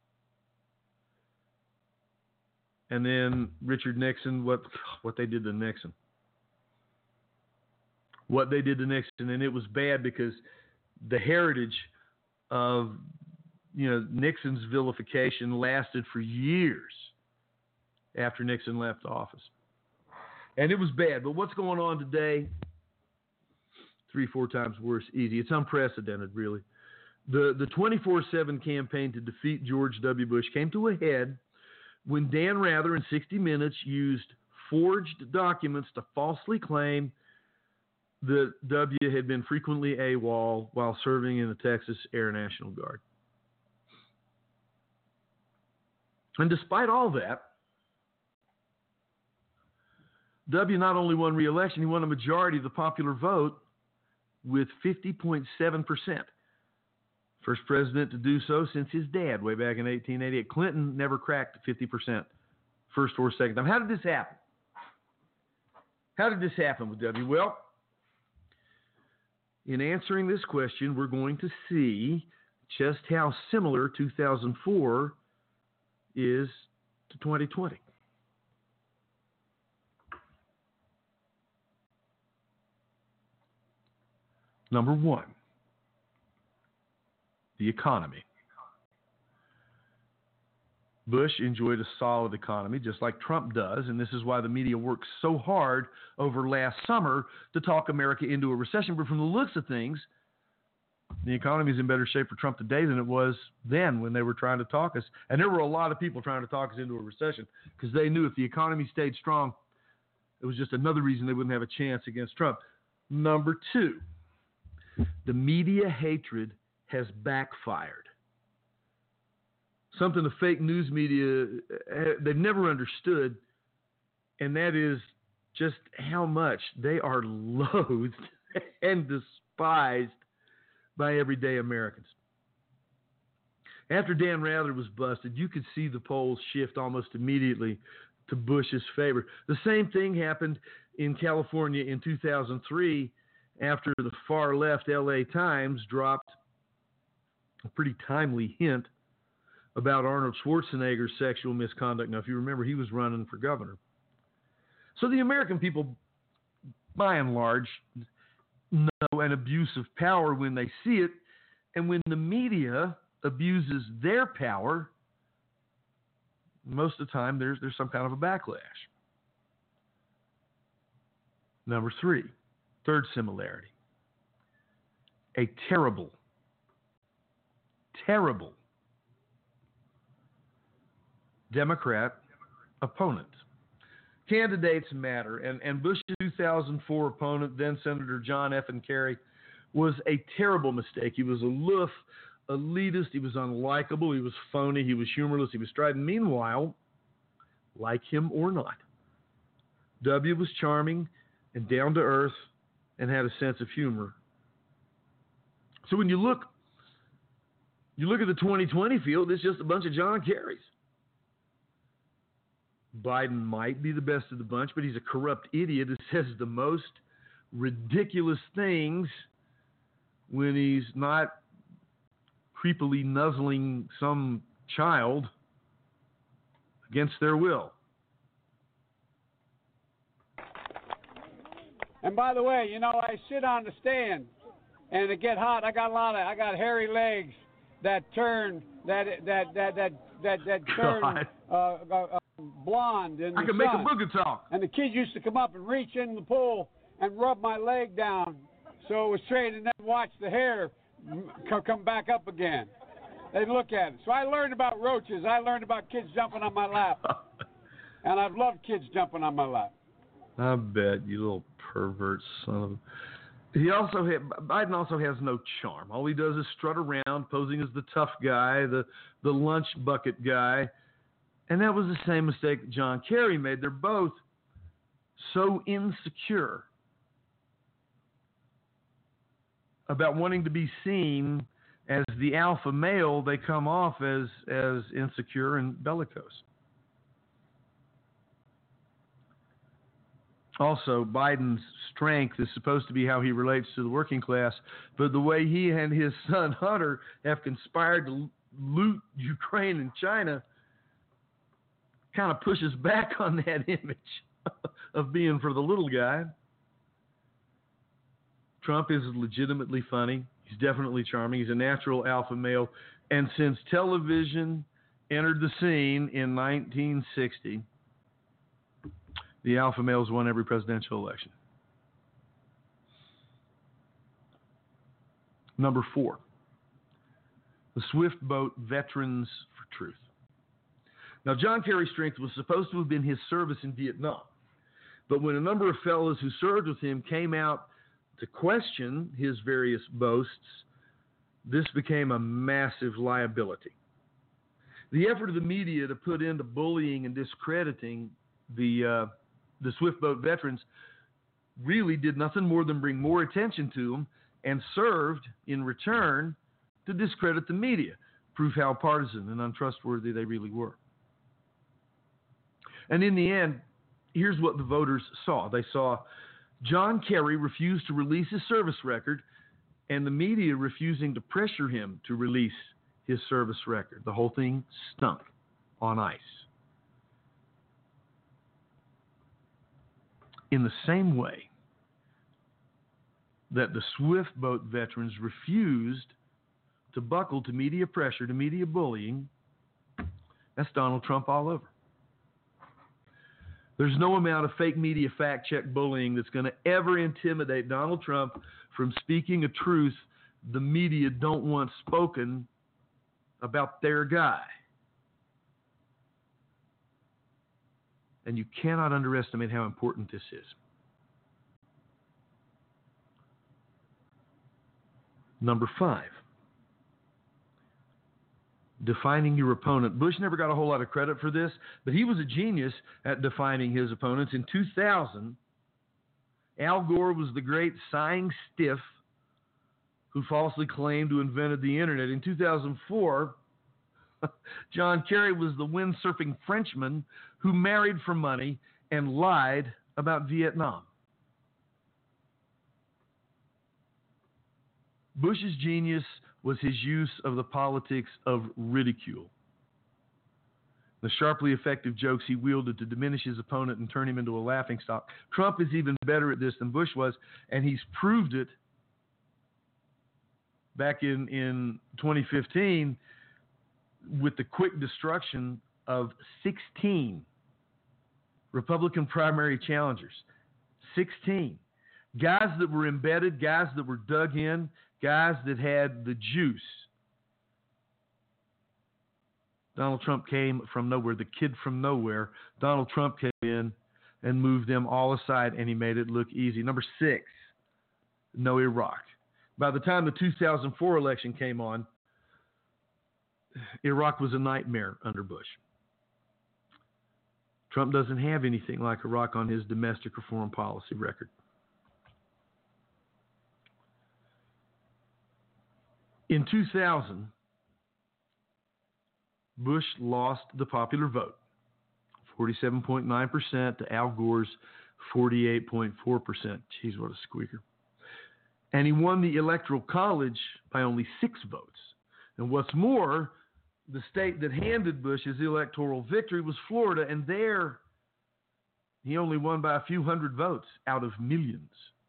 And then Richard Nixon, what they did to Nixon. What they did to Nixon, and it was bad because the heritage of, Nixon's vilification lasted for years after Nixon left office. And it was bad. But what's going on today? 3-4 times worse. Easy. It's unprecedented, really. The 24/7 campaign to defeat George W. Bush came to a head when Dan Rather in 60 Minutes used forged documents to falsely claim that W had been frequently AWOL while serving in the Texas Air National Guard. And despite all that, W not only won re-election, he won a majority of the popular vote with 50.7%. First president to do so since his dad way back in 1888. Clinton never cracked 50% first or second time. How did this happen? How did this happen with W? Well, in answering this question, we're going to see just how similar 2004 is to 2020. Number one, the economy. Bush enjoyed a solid economy, just like Trump does, and this is why the media worked so hard over last summer to talk America into a recession. But from the looks of things, the economy is in better shape for Trump today than it was then when they were trying to talk us. And there were a lot of people trying to talk us into a recession because they knew if the economy stayed strong, it was just another reason they wouldn't have a chance against Trump. Number two, the media hatred has backfired. Something the fake news media, they've never understood, and that is just how much they are loathed and despised by everyday Americans. After Dan Rather was busted, you could see the polls shift almost immediately to Bush's favor. The same thing happened in California in 2003 after the far left LA Times dropped a pretty timely hint about Arnold Schwarzenegger's sexual misconduct. Now, if you remember, he was running for governor. So the American people, by and large, know an abuse of power when they see it, and when the media abuses their power, most of the time there's some kind of a backlash. Number three, third similarity, a terrible Democrat opponent. Candidates matter, and Bush's 2004 opponent, then Senator John F. Kerry, was a terrible mistake. He was aloof, elitist, he was unlikable, he was phony, he was humorless, he was strident. Meanwhile, like him or not, W was charming and down to earth and had a sense of humor. So when you look at the 2020 field, it's just a bunch of John Kerrys. Biden might be the best of the bunch, but he's a corrupt idiot who says the most ridiculous things when he's not creepily nuzzling some child against their will. And by the way, you know, I sit on the stand, and it get hot. I got hairy legs that turn blonde in the sun. I can make a boogie talk. And the kids used to come up and reach in the pool and rub my leg down so it was straight, and then watch the hair come back up again. They'd look at it. So I learned about roaches. I learned about kids jumping on my lap. And I've loved kids jumping on my lap. I bet, you little pervert son of a... Biden also has no charm. All he does is strut around, posing as the tough guy, the lunch bucket guy. And that was the same mistake that John Kerry made. They're both so insecure about wanting to be seen as the alpha male, they come off as insecure and bellicose. Also, Biden's strength is supposed to be how he relates to the working class, but the way he and his son Hunter have conspired to loot Ukraine and China kind of pushes back on that image of being for the little guy. Trump is legitimately funny. He's definitely charming. He's a natural alpha male. And since television entered the scene in 1960, the alpha males won every presidential election. Number 4, the Swift Boat Veterans for Truth. Now, John Kerry's strength was supposed to have been his service in Vietnam. But when a number of fellows who served with him came out to question his various boasts, this became a massive liability. The effort of the media to put into bullying and discrediting the Swift Boat veterans really did nothing more than bring more attention to them and served in return to discredit the media, prove how partisan and untrustworthy they really were. And in the end, here's what the voters saw. They saw John Kerry refused to release his service record and the media refusing to pressure him to release his service record. The whole thing stunk on ice. In the same way that the Swift Boat veterans refused to buckle to media pressure, to media bullying, that's Donald Trump all over. There's no amount of fake media fact-check bullying that's going to ever intimidate Donald Trump from speaking a truth the media don't want spoken about their guy. And you cannot underestimate how important this is. Number 5, defining your opponent. Bush never got a whole lot of credit for this, but he was a genius at defining his opponents. In 2000, Al Gore was the great sighing stiff who falsely claimed to have invented the internet. In 2004, John Kerry was the windsurfing Frenchman who married for money and lied about Vietnam. Bush's genius was his use of the politics of ridicule. The sharply effective jokes he wielded to diminish his opponent and turn him into a laughingstock. Trump is even better at this than Bush was, and he's proved it back in 2015 with the quick destruction of 16 Republican primary challengers. 16. Guys that were embedded, guys that were dug in, guys that had the juice. Donald Trump came from nowhere, the kid from nowhere. Donald Trump came in and moved them all aside, and he made it look easy. Number 6, no Iraq. By the time the 2004 election came on, Iraq was a nightmare under Bush. Trump doesn't have anything like Iraq on his domestic or foreign policy record. In 2000, Bush lost the popular vote, 47.9% to Al Gore's 48.4%. Jeez, what a squeaker. And he won the Electoral College by only 6 votes. And what's more, the state that handed Bush his electoral victory was Florida, and there he only won by a few hundred votes out of millions.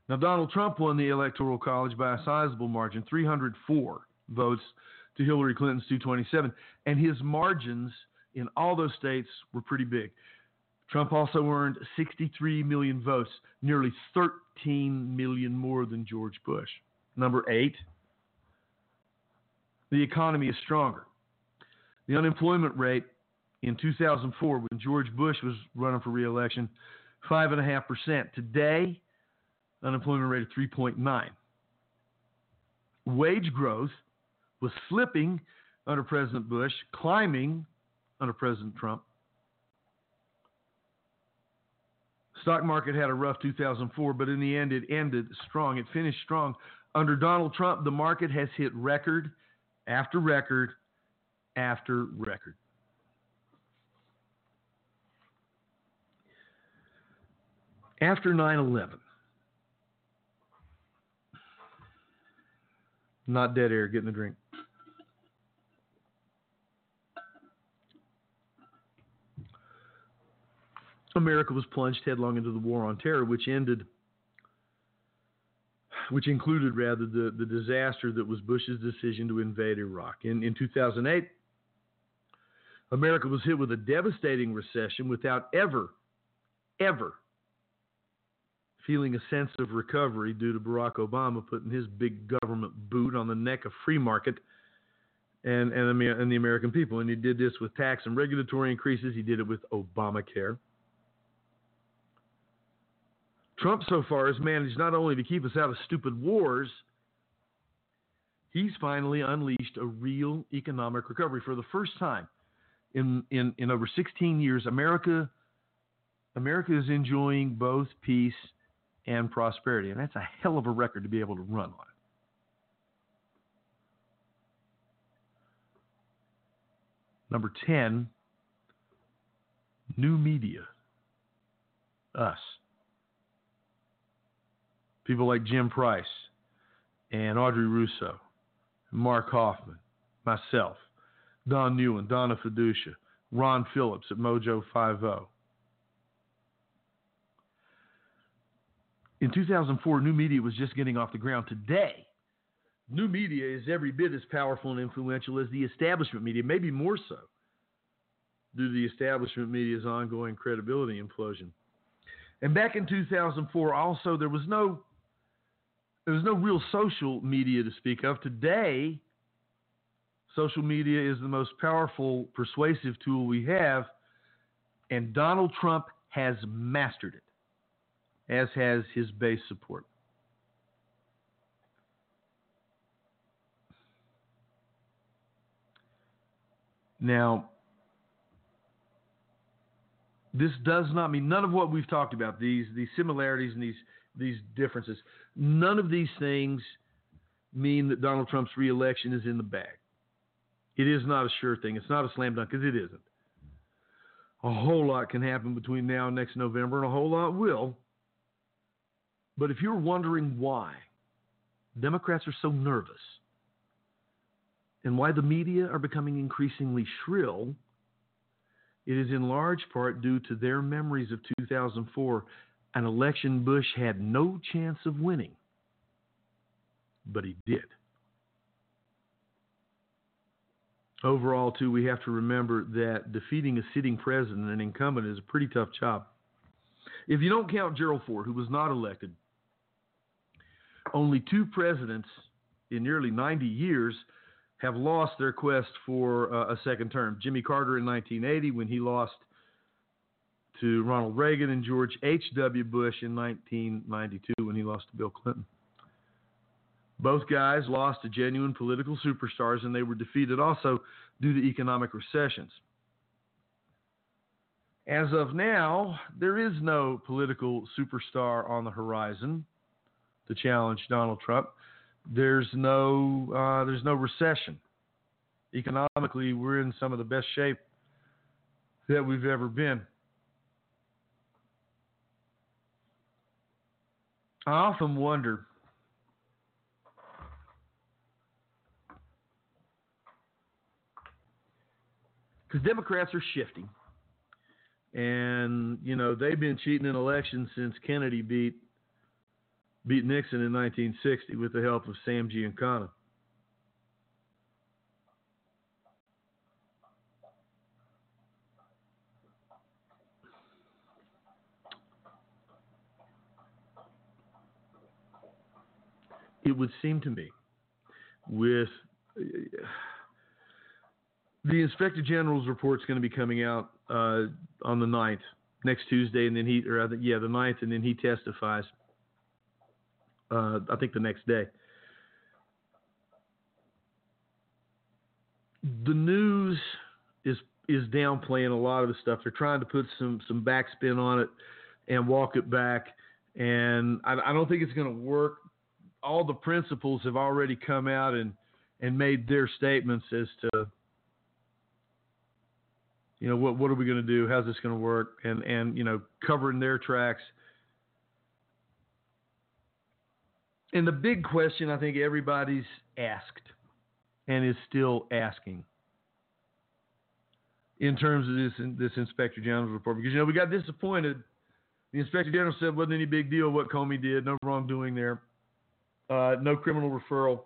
Now, Donald Trump won the Electoral College by a sizable margin, 304 votes to Hillary Clinton's 227, and his margins in all those states were pretty big. Trump also earned 63 million votes, nearly 13 million more than George Bush. Number 8, the economy is stronger. The unemployment rate in 2004, when George Bush was running for re-election, 5.5%. Today, unemployment rate of 3.9. Wage growth was slipping under President Bush, climbing under President Trump. Stock market had a rough 2004, but in the end it ended strong. It finished strong. Under Donald Trump, the market has hit record after record after record. After 9/11, not dead air, getting a drink. America was plunged headlong into the war on terror, which included the disaster that was Bush's decision to invade Iraq. In 2008, America was hit with a devastating recession without ever feeling a sense of recovery due to Barack Obama putting his big government boot on the neck of free market and the American people. And he did this with tax and regulatory increases. He did it with Obamacare. Trump so far has managed not only to keep us out of stupid wars, he's finally unleashed a real economic recovery. For the first time in over 16 years, America is enjoying both peace and prosperity. And that's a hell of a record to be able to run on. Number 10, new media. Us. People like Jim Price and Audrey Russo, Mark Hoffman, myself, Don Newland, Donna Fiducia, Ron Phillips at Mojo 50. In 2004, new media was just getting off the ground. Today, new media is every bit as powerful and influential as the establishment media, maybe more so, due to the establishment media's ongoing credibility implosion. And back in 2004, also, there was no real social media to speak of. Today, social media is the most powerful, persuasive tool we have, and Donald Trump has mastered it, as has his base support. Now, this does not mean none of what we've talked about, these similarities and these differences, none of these things mean that Donald Trump's reelection is in the bag. It is not a sure thing. It's not a slam dunk, because it isn't. A whole lot can happen between now and next November, and a whole lot will. But if you're wondering why Democrats are so nervous and why the media are becoming increasingly shrill, it is in large part due to their memories of 2004, an election Bush had no chance of winning. But he did. Overall, too, we have to remember that defeating a sitting president, an incumbent, is a pretty tough job. If you don't count Gerald Ford, who was not elected, only 2 presidents in nearly 90 years have lost their quest for a second term. Jimmy Carter in 1980 when he lost to Ronald Reagan, and George H.W. Bush in 1992 when he lost to Bill Clinton. Both guys lost to genuine political superstars, and they were defeated also due to economic recessions. As of now, there is no political superstar on the horizon to challenge Donald Trump. There's no recession. Economically, we're in some of the best shape that we've ever been. I often wonder, because Democrats are shifting, and they've been cheating in elections since Kennedy beat beat Nixon in 1960 with the help of Sam Giancana. It would seem to me, with the Inspector General's report's going to be coming out on the 9th, next Tuesday, and then the 9th, and then he testifies, I think the next day. The news is downplaying a lot of the stuff. They're trying to put some backspin on it and walk it back, and I don't think it's going to work. All the principals have already come out and made their statements as to, what are we going to do? How's this going to work? And covering their tracks. And the big question I think everybody's asked and is still asking in terms of this Inspector General's report, because, we got disappointed. The Inspector General said it wasn't any big deal what Comey did, no wrongdoing there. No criminal referral.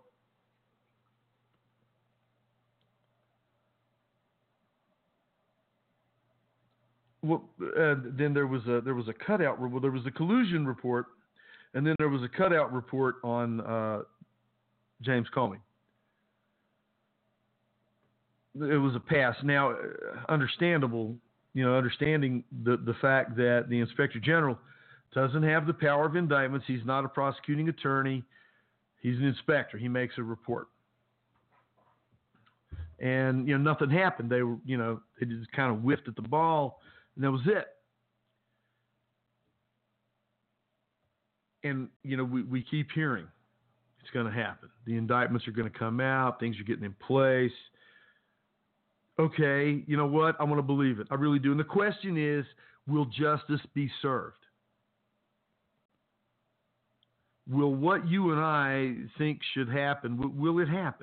Well, then there was a cutout. Well, there was a collusion report, and then there was a cutout report on James Comey. It was a pass. Now, understandable, understanding the fact that the Inspector General doesn't have the power of indictments. He's not a prosecuting attorney. He's an inspector. He makes a report. And, nothing happened. They were, they just kind of whiffed at the ball, and that was it. And, we keep hearing it's going to happen. The indictments are going to come out. Things are getting in place. Okay, you know what? I want to believe it. I really do. And the question is, will justice be served? Will what you and I think should happen, will it happen?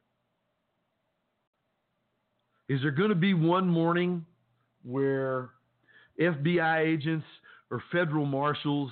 Is there going to be one morning where FBI agents or federal marshals,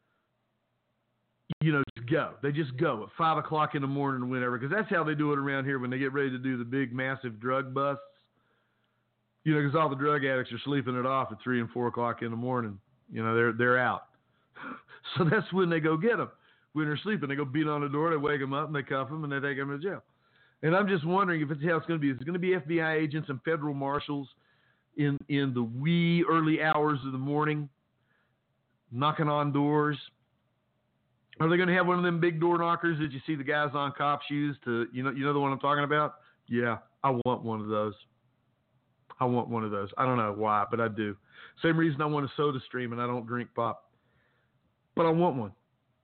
just go? They just go at 5 o'clock in the morning or whenever, because that's how they do it around here when they get ready to do the big, massive drug busts. Because all the drug addicts are sleeping it off at 3 and 4 o'clock in the morning. They're out. So that's when they go get them. When they're sleeping, they go beat on the door, they wake them up, and they cuff them, and they take them to jail. And I'm just wondering if it's how it's going to be. Is it going to be FBI agents and federal marshals in the wee early hours of the morning, knocking on doors? Are they going to have one of them big door knockers that you see the guys on cop shoes? You know the one I'm talking about? Yeah, I want one of those. I want one of those. I don't know why, but I do. Same reason I want a Soda Stream and I don't drink pop. But I want one.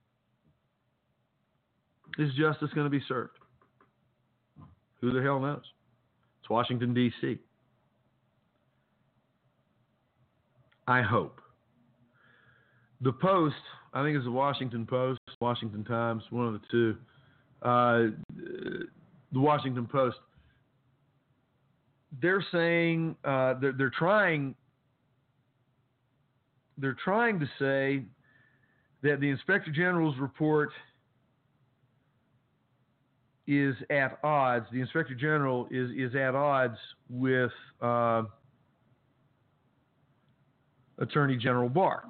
Is justice going to be served? Who the hell knows? It's Washington, D.C. I hope. The Post, I think it's the Washington Post, Washington Times, one of the two. The Washington Post. They're saying they're trying to say that the Inspector General's report is at odds. The Inspector General is at odds with Attorney General Barr.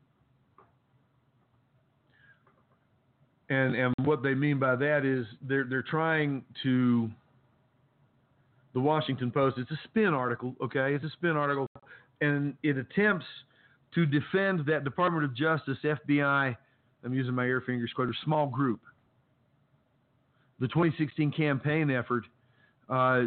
And what they mean by that is they're trying to. The Washington Post, it's a spin article, okay? It's a spin article, and it attempts to defend that Department of Justice, FBI, I'm using my air fingers quote, small group. The 2016 campaign effort by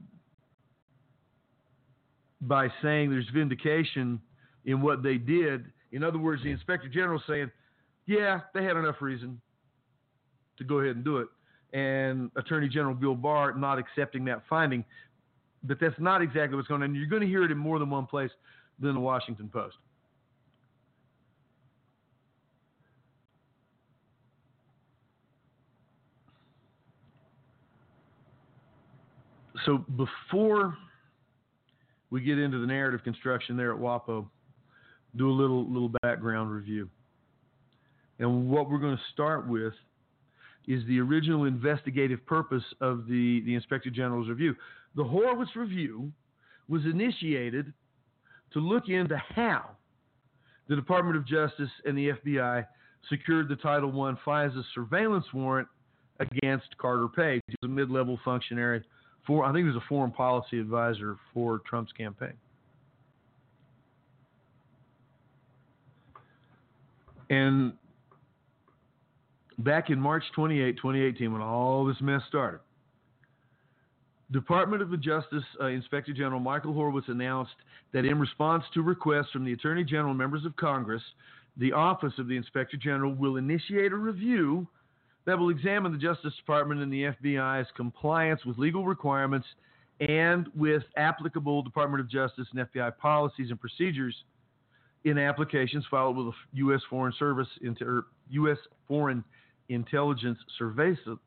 saying there's vindication in what they did. In other words, the Inspector General saying, yeah, they had enough reason to go ahead and do it. And Attorney General Bill Barr not accepting that finding. But that's not exactly what's going on. And you're going to hear it in more than one place than the Washington Post. So before we get into the narrative construction there at WAPO, do a little background review. And what we're going to start with is the original investigative purpose of the Inspector General's review. The Horowitz Review was initiated to look into how the Department of Justice and the FBI secured the Title I FISA surveillance warrant against Carter Page. He was a mid-level functionary I think he was a foreign policy advisor for Trump's campaign. And back in March 28, 2018, when all this mess started, Department of Justice Inspector General Michael Horowitz announced that in response to requests from the Attorney General and members of Congress, the Office of the Inspector General will initiate a review that will examine the Justice Department and the FBI's compliance with legal requirements and with applicable Department of Justice and FBI policies and procedures in applications filed with the U.S. Foreign Intelligence Cerveza.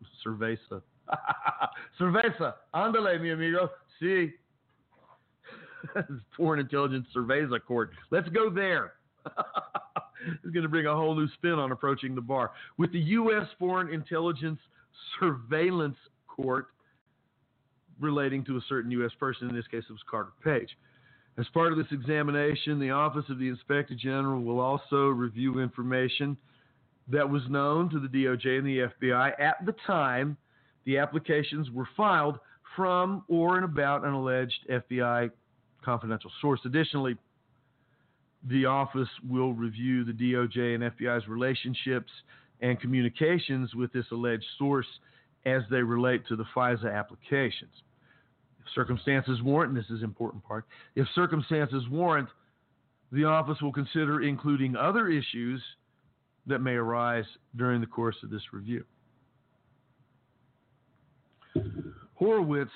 Cerveza. Ándale, mi amigo. Sí. Foreign Intelligence Cerveza Court. Let's go there. It's going to bring a whole new spin on approaching the bar. With the U.S. Foreign Intelligence Surveillance Court relating to a certain U.S. person, in this case it was Carter Page. As part of this examination, the Office of the Inspector General will also review information that was known to the DOJ and the FBI at the time the applications were filed from or and about an alleged FBI confidential source. Additionally, the office will review the DOJ and FBI's relationships and communications with this alleged source as they relate to the FISA applications. If circumstances warrant, and this is an important part, if circumstances warrant, the office will consider including other issues that may arise during the course of this review. Horowitz,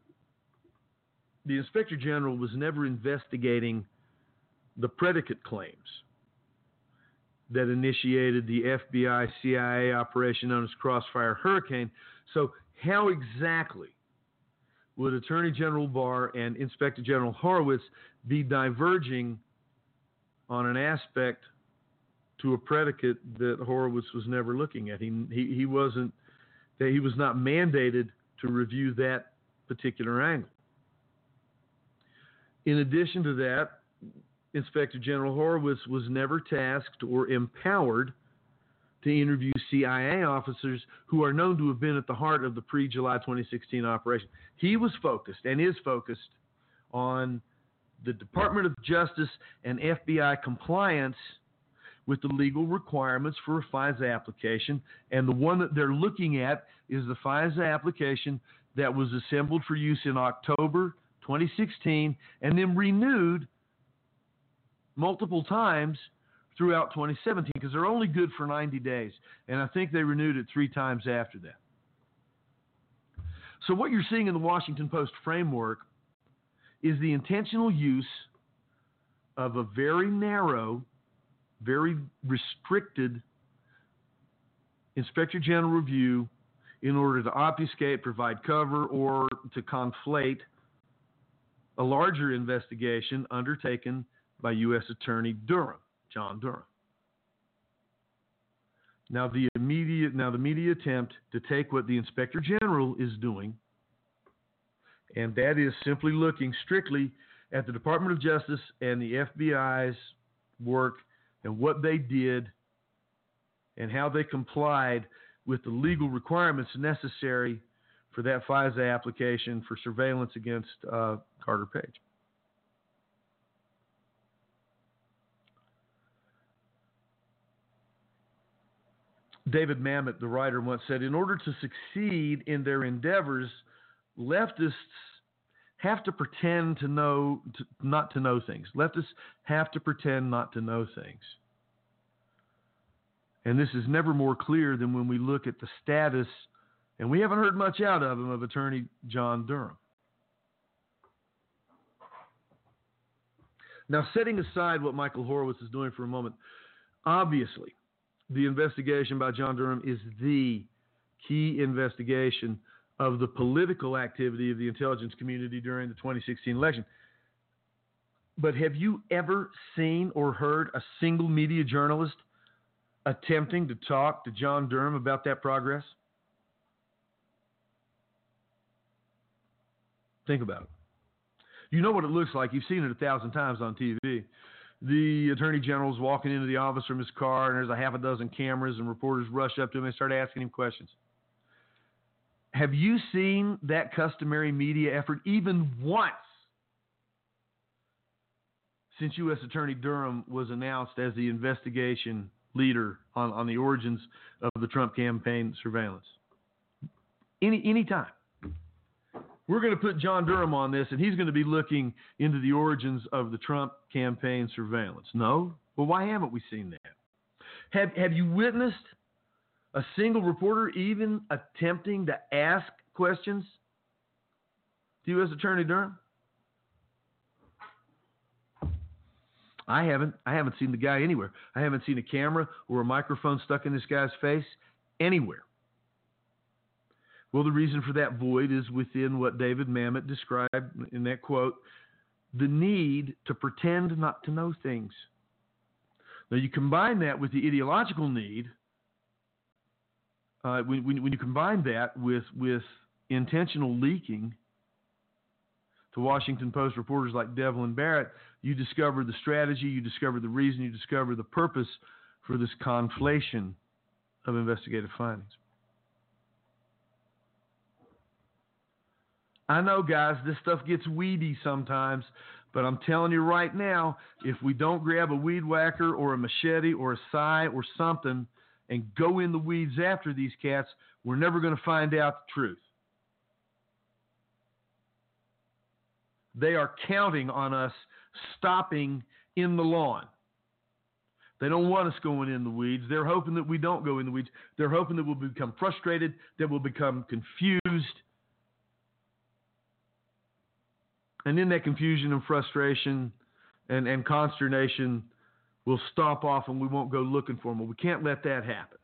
the Inspector General, was never investigating the predicate claims that initiated the FBI-CIA operation known as Crossfire Hurricane. So how exactly would Attorney General Barr and Inspector General Horowitz be diverging on an aspect to a predicate that Horowitz was never looking at? He was not mandated to review that particular angle. In addition to that, Inspector General Horowitz was never tasked or empowered to interview CIA officers who are known to have been at the heart of the pre-July 2016 operation. He was focused and is focused on the Department of Justice and FBI compliance with the legal requirements for a FISA application, and the one that they're looking at is the FISA application that was assembled for use in October 2016 and then renewed multiple times throughout 2017 because they're only good for 90 days, and I think they renewed it 3 times after that. So what you're seeing in the Washington Post framework is the intentional use of a very narrow, very restricted Inspector General review in order to obfuscate, provide cover, or to conflate a larger investigation undertaken by U.S. Attorney Durham, John Durham. Now the media attempt to take what the Inspector General is doing, and that is simply looking strictly at the Department of Justice and the FBI's work and what they did and how they complied with the legal requirements necessary for that FISA application for surveillance against Carter Page. David Mamet, the writer, once said, in order to succeed in their endeavors, leftists have to pretend not to know things. Leftists have to pretend not to know things. And this is never more clear than when we look at the status, and we haven't heard much out of him, of Attorney John Durham. Now, setting aside what Michael Horowitz is doing for a moment, obviously, the investigation by John Durham is the key investigation of the political activity of the intelligence community during the 2016 election. But have you ever seen or heard a single media journalist attempting to talk to John Durham about that progress? Think about it. You know what it looks like. You've seen it 1,000 times on TV. The Attorney General's walking into the office from his car, and there's a half a dozen cameras, and reporters rush up to him and start asking him questions. Have you seen that customary media effort even once since U.S. Attorney Durham was announced as the investigation leader on the origins of the Trump campaign surveillance? Any time. We're going to put John Durham on this, and he's going to be looking into the origins of the Trump campaign surveillance. No? Well, why haven't we seen that? Have you witnessed a single reporter even attempting to ask questions to U.S. Attorney Durham? I haven't seen the guy anywhere. I haven't seen a camera or a microphone stuck in this guy's face anywhere. Well, the reason for that void is within what David Mamet described in that quote, the need to pretend not to know things. Now, you combine that with the ideological need, when you combine that with intentional leaking to Washington Post reporters like Devlin Barrett, you discover the strategy, you discover the reason, you discover the purpose for this conflation of investigative findings. I know, guys, this stuff gets weedy sometimes, but I'm telling you right now, if we don't grab a weed whacker or a machete or a scythe or something and go in the weeds after these cats, we're never going to find out the truth. They are counting on us stopping in the lawn. They don't want us going in the weeds. They're hoping that we don't go in the weeds. They're hoping that we'll become frustrated, that we'll become confused. And in that confusion and frustration and consternation, we'll stop off and we won't go looking for them. Well, we can't let that happen.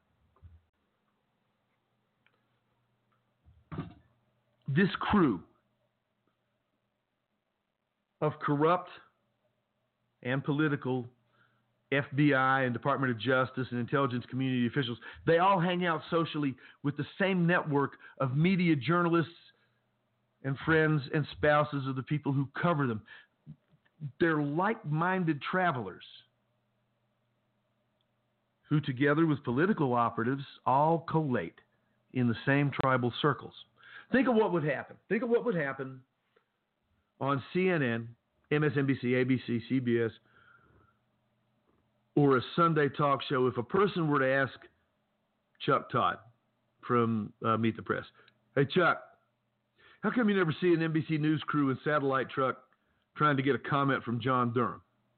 This crew of corrupt and political FBI and Department of Justice and intelligence community officials, they all hang out socially with the same network of media journalists and friends and spouses of the people who cover them. They're like-minded travelers who, together with political operatives, all collate in the same tribal circles. Think of what would happen. Think of what would happen on CNN, MSNBC, ABC, CBS, or a Sunday talk show if a person were to ask Chuck Todd from Meet the Press, "Hey, Chuck, how come you never see an NBC News crew in satellite truck trying to get a comment from John Durham?"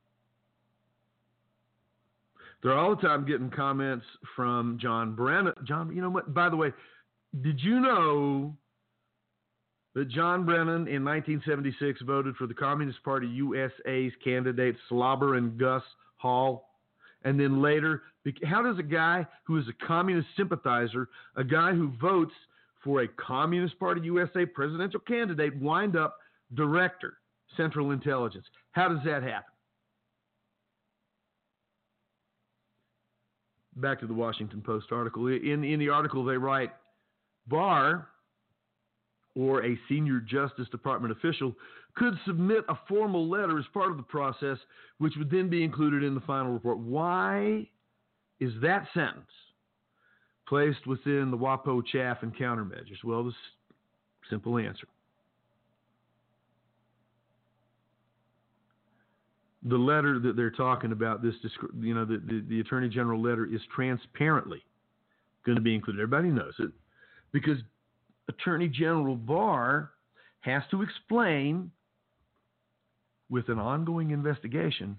They're all the time getting comments from John Brennan. John, you know what? By the way, did you know that John Brennan in 1976 voted for the Communist Party USA's candidates Slobber and Gus Hall? And then later, how does a guy who is a communist sympathizer, a guy who votes for a Communist Party USA presidential candidate, wind up director, Central Intelligence? How does that happen? Back to the Washington Post article. In the article, they write, Barr, or a senior Justice Department official, could submit a formal letter as part of the process, which would then be included in the final report. Why is that sentence placed within the WAPO chaff and countermeasures? Well, the simple answer. The letter that they're talking about, the Attorney General letter, is transparently going to be included. Everybody knows it, because Attorney General Barr has to explain, with an ongoing investigation,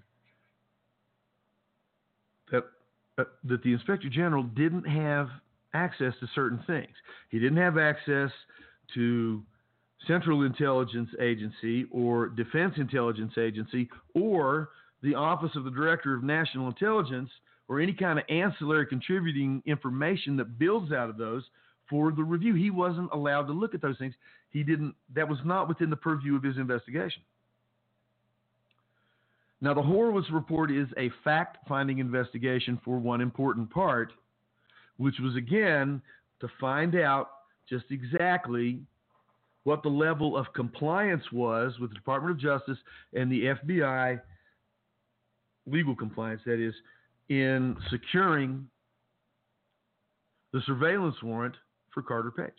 that the Inspector General didn't have access to certain things. He didn't have access to Central Intelligence Agency or Defense Intelligence Agency or the Office of the Director of National Intelligence or any kind of ancillary contributing information that builds out of those for the review. He wasn't allowed to look at those things. That was not within the purview of his investigation. Now, the Horowitz report is a fact-finding investigation for one important part, which was, again, to find out just exactly what the level of compliance was with the Department of Justice and the FBI, legal compliance, that is, in securing the surveillance warrant for Carter Page.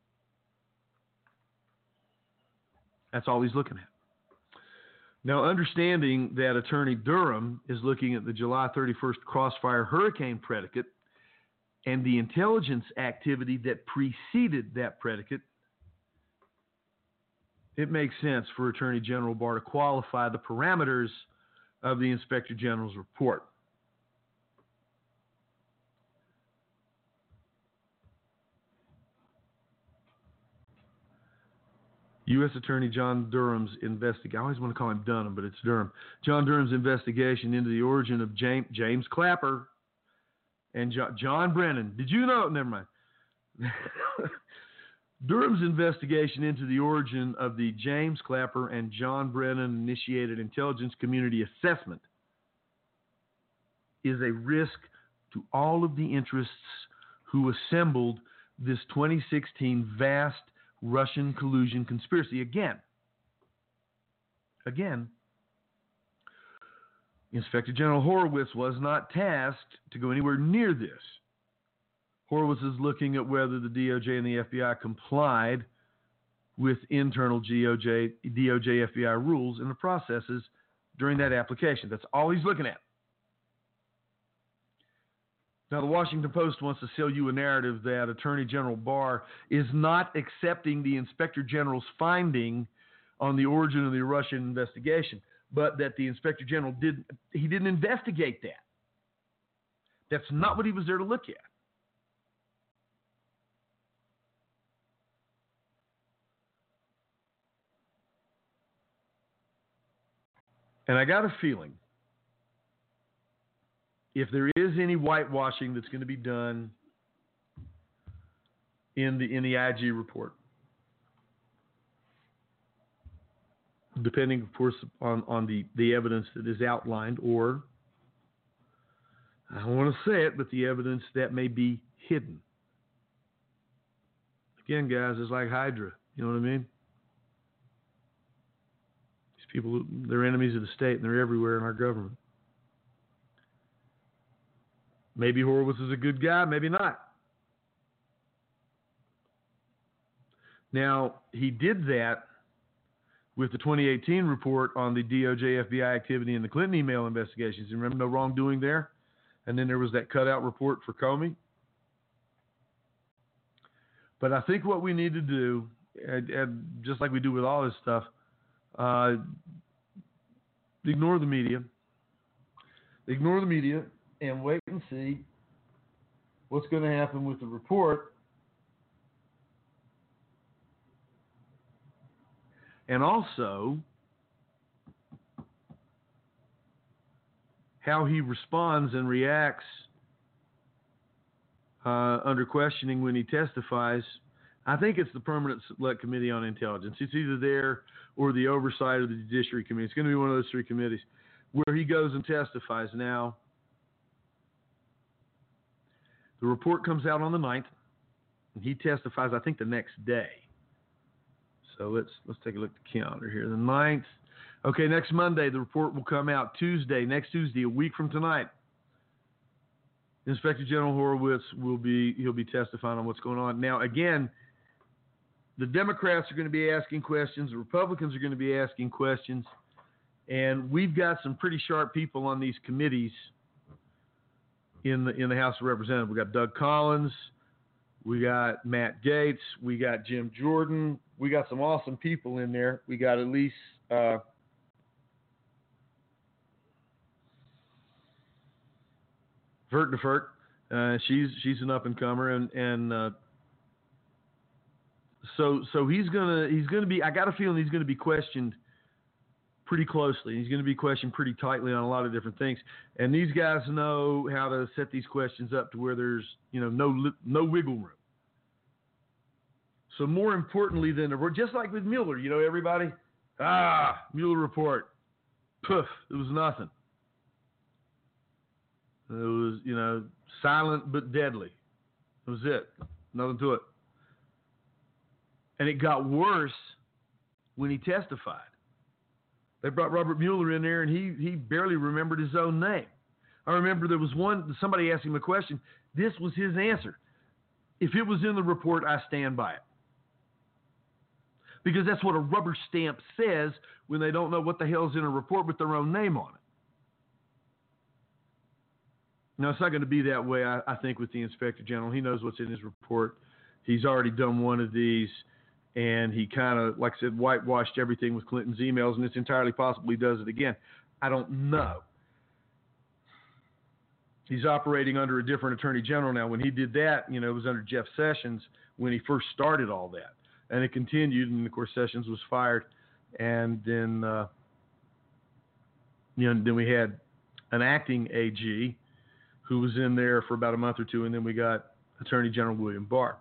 That's all he's looking at. Now, understanding that Attorney Durham is looking at the July 31st Crossfire hurricane predicate and the intelligence activity that preceded that predicate, it makes sense for Attorney General Barr to qualify the parameters of the Inspector General's report. U.S. Attorney John Durham's investigation. I always want to call him Dunham, but it's Durham. John Durham's investigation into the origin of James Clapper and John Brennan. Did you know? Never mind. Durham's investigation into the origin of the James Clapper and John Brennan initiated intelligence community assessment is a risk to all of the interests who assembled this 2016 vast Russian collusion conspiracy. Again, Inspector General Horowitz was not tasked to go anywhere near this. Horowitz is looking at whether the DOJ and the FBI complied with internal DOJ FBI rules and the processes during that application. That's all he's looking at. Now, the Washington Post wants to sell you a narrative that Attorney General Barr is not accepting the Inspector General's finding on the origin of the Russian investigation, but that the Inspector General didn't investigate that. That's not what he was there to look at. And I got a feeling, if there is any whitewashing that's going to be done in the IG report, depending, of course, on the evidence that is outlined, or, I don't want to say it, but the evidence that may be hidden. Again, guys, it's like Hydra. You know what I mean? These people, they're enemies of the state, and they're everywhere in our government. Maybe Horowitz is a good guy, maybe not. Now, he did that with the 2018 report on the DOJ FBI activity in the Clinton email investigations. You remember, no wrongdoing there? And then there was that cutout report for Comey. But I think what we need to do, and just like we do with all this stuff, ignore the media. Ignore the media. And wait and see what's going to happen with the report. And also how he responds and reacts under questioning when he testifies. I think it's the Permanent Select Committee on Intelligence. It's either there or the oversight of the Judiciary Committee. It's going to be one of those three committees where he goes and testifies. Now, the report comes out on the 9th, and he testifies, I think, the next day. So let's take a look at the calendar here. The 9th. Okay, next Monday, the report will come out. Next Tuesday, a week from tonight. Inspector General Horowitz he'll be testifying on what's going on. Now, again, the Democrats are going to be asking questions. The Republicans are going to be asking questions. And we've got some pretty sharp people on these committees in the House of Representatives. We got Doug Collins, we got Matt Gaetz, we got Jim Jordan, we got some awesome people in there. We got Elise Vertnefert. She's an up and comer, and so he's gonna be. I got a feeling he's gonna be questioned pretty closely. He's going to be questioned pretty tightly on a lot of different things. And these guys know how to set these questions up to where there's, no wiggle room. So more importantly than just like with Mueller, everybody, Mueller report. Poof, it was nothing. It was, silent but deadly. That was it. Nothing to it. And it got worse when he testified. They brought Robert Mueller in there, and he barely remembered his own name. I remember there was somebody asked him a question. This was his answer. If it was in the report, I stand by it. Because that's what a rubber stamp says when they don't know what the hell's in a report with their own name on it. Now, it's not going to be that way, I think, with the Inspector General. He knows what's in his report. He's already done one of these, and he kind of, like I said, whitewashed everything with Clinton's emails, and it's entirely possible he does it again. I don't know. He's operating under a different Attorney General now. When he did that, it was under Jeff Sessions when he first started all that. And it continued, and, of course, Sessions was fired. And then, then we had an acting AG who was in there for about a month or two, and then we got Attorney General William Barr.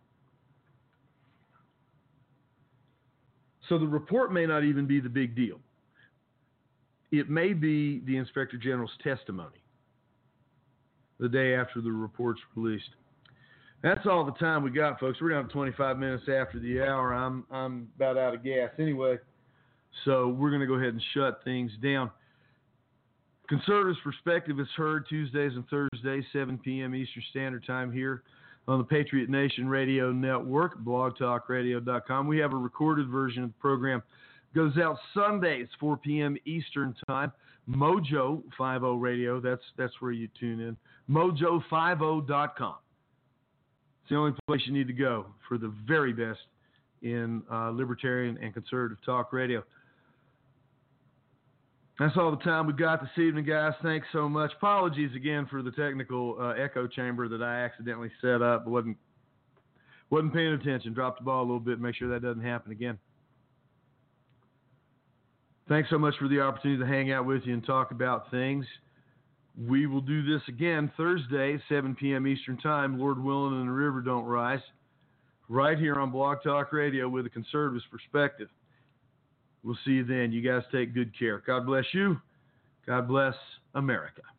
So the report may not even be the big deal. It may be the Inspector General's testimony the day after the report's released. That's all the time we got, folks. We're down to 25 minutes after the hour. I'm about out of gas anyway, so we're going to go ahead and shut things down. Conservatives' Perspective is heard Tuesdays and Thursdays, 7 p.m. Eastern Standard Time here on the Patriot Nation Radio Network, blogtalkradio.com. We have a recorded version of the program. Goes out Sundays, 4 p.m. Eastern Time. Mojo 50 Radio, that's where you tune in. Mojo50.com. It's the only place you need to go for the very best in libertarian and conservative talk radio. That's all the time we got this evening, guys. Thanks so much. Apologies again for the technical echo chamber that I accidentally set up. Wasn't paying attention. Dropped the ball a little bit. Make sure that doesn't happen again. Thanks so much for the opportunity to hang out with you and talk about things. We will do this again Thursday, 7 p.m. Eastern Time, Lord willing and the river don't rise, right here on Blog Talk Radio with a conservative's perspective. We'll see you then. You guys take good care. God bless you. God bless America.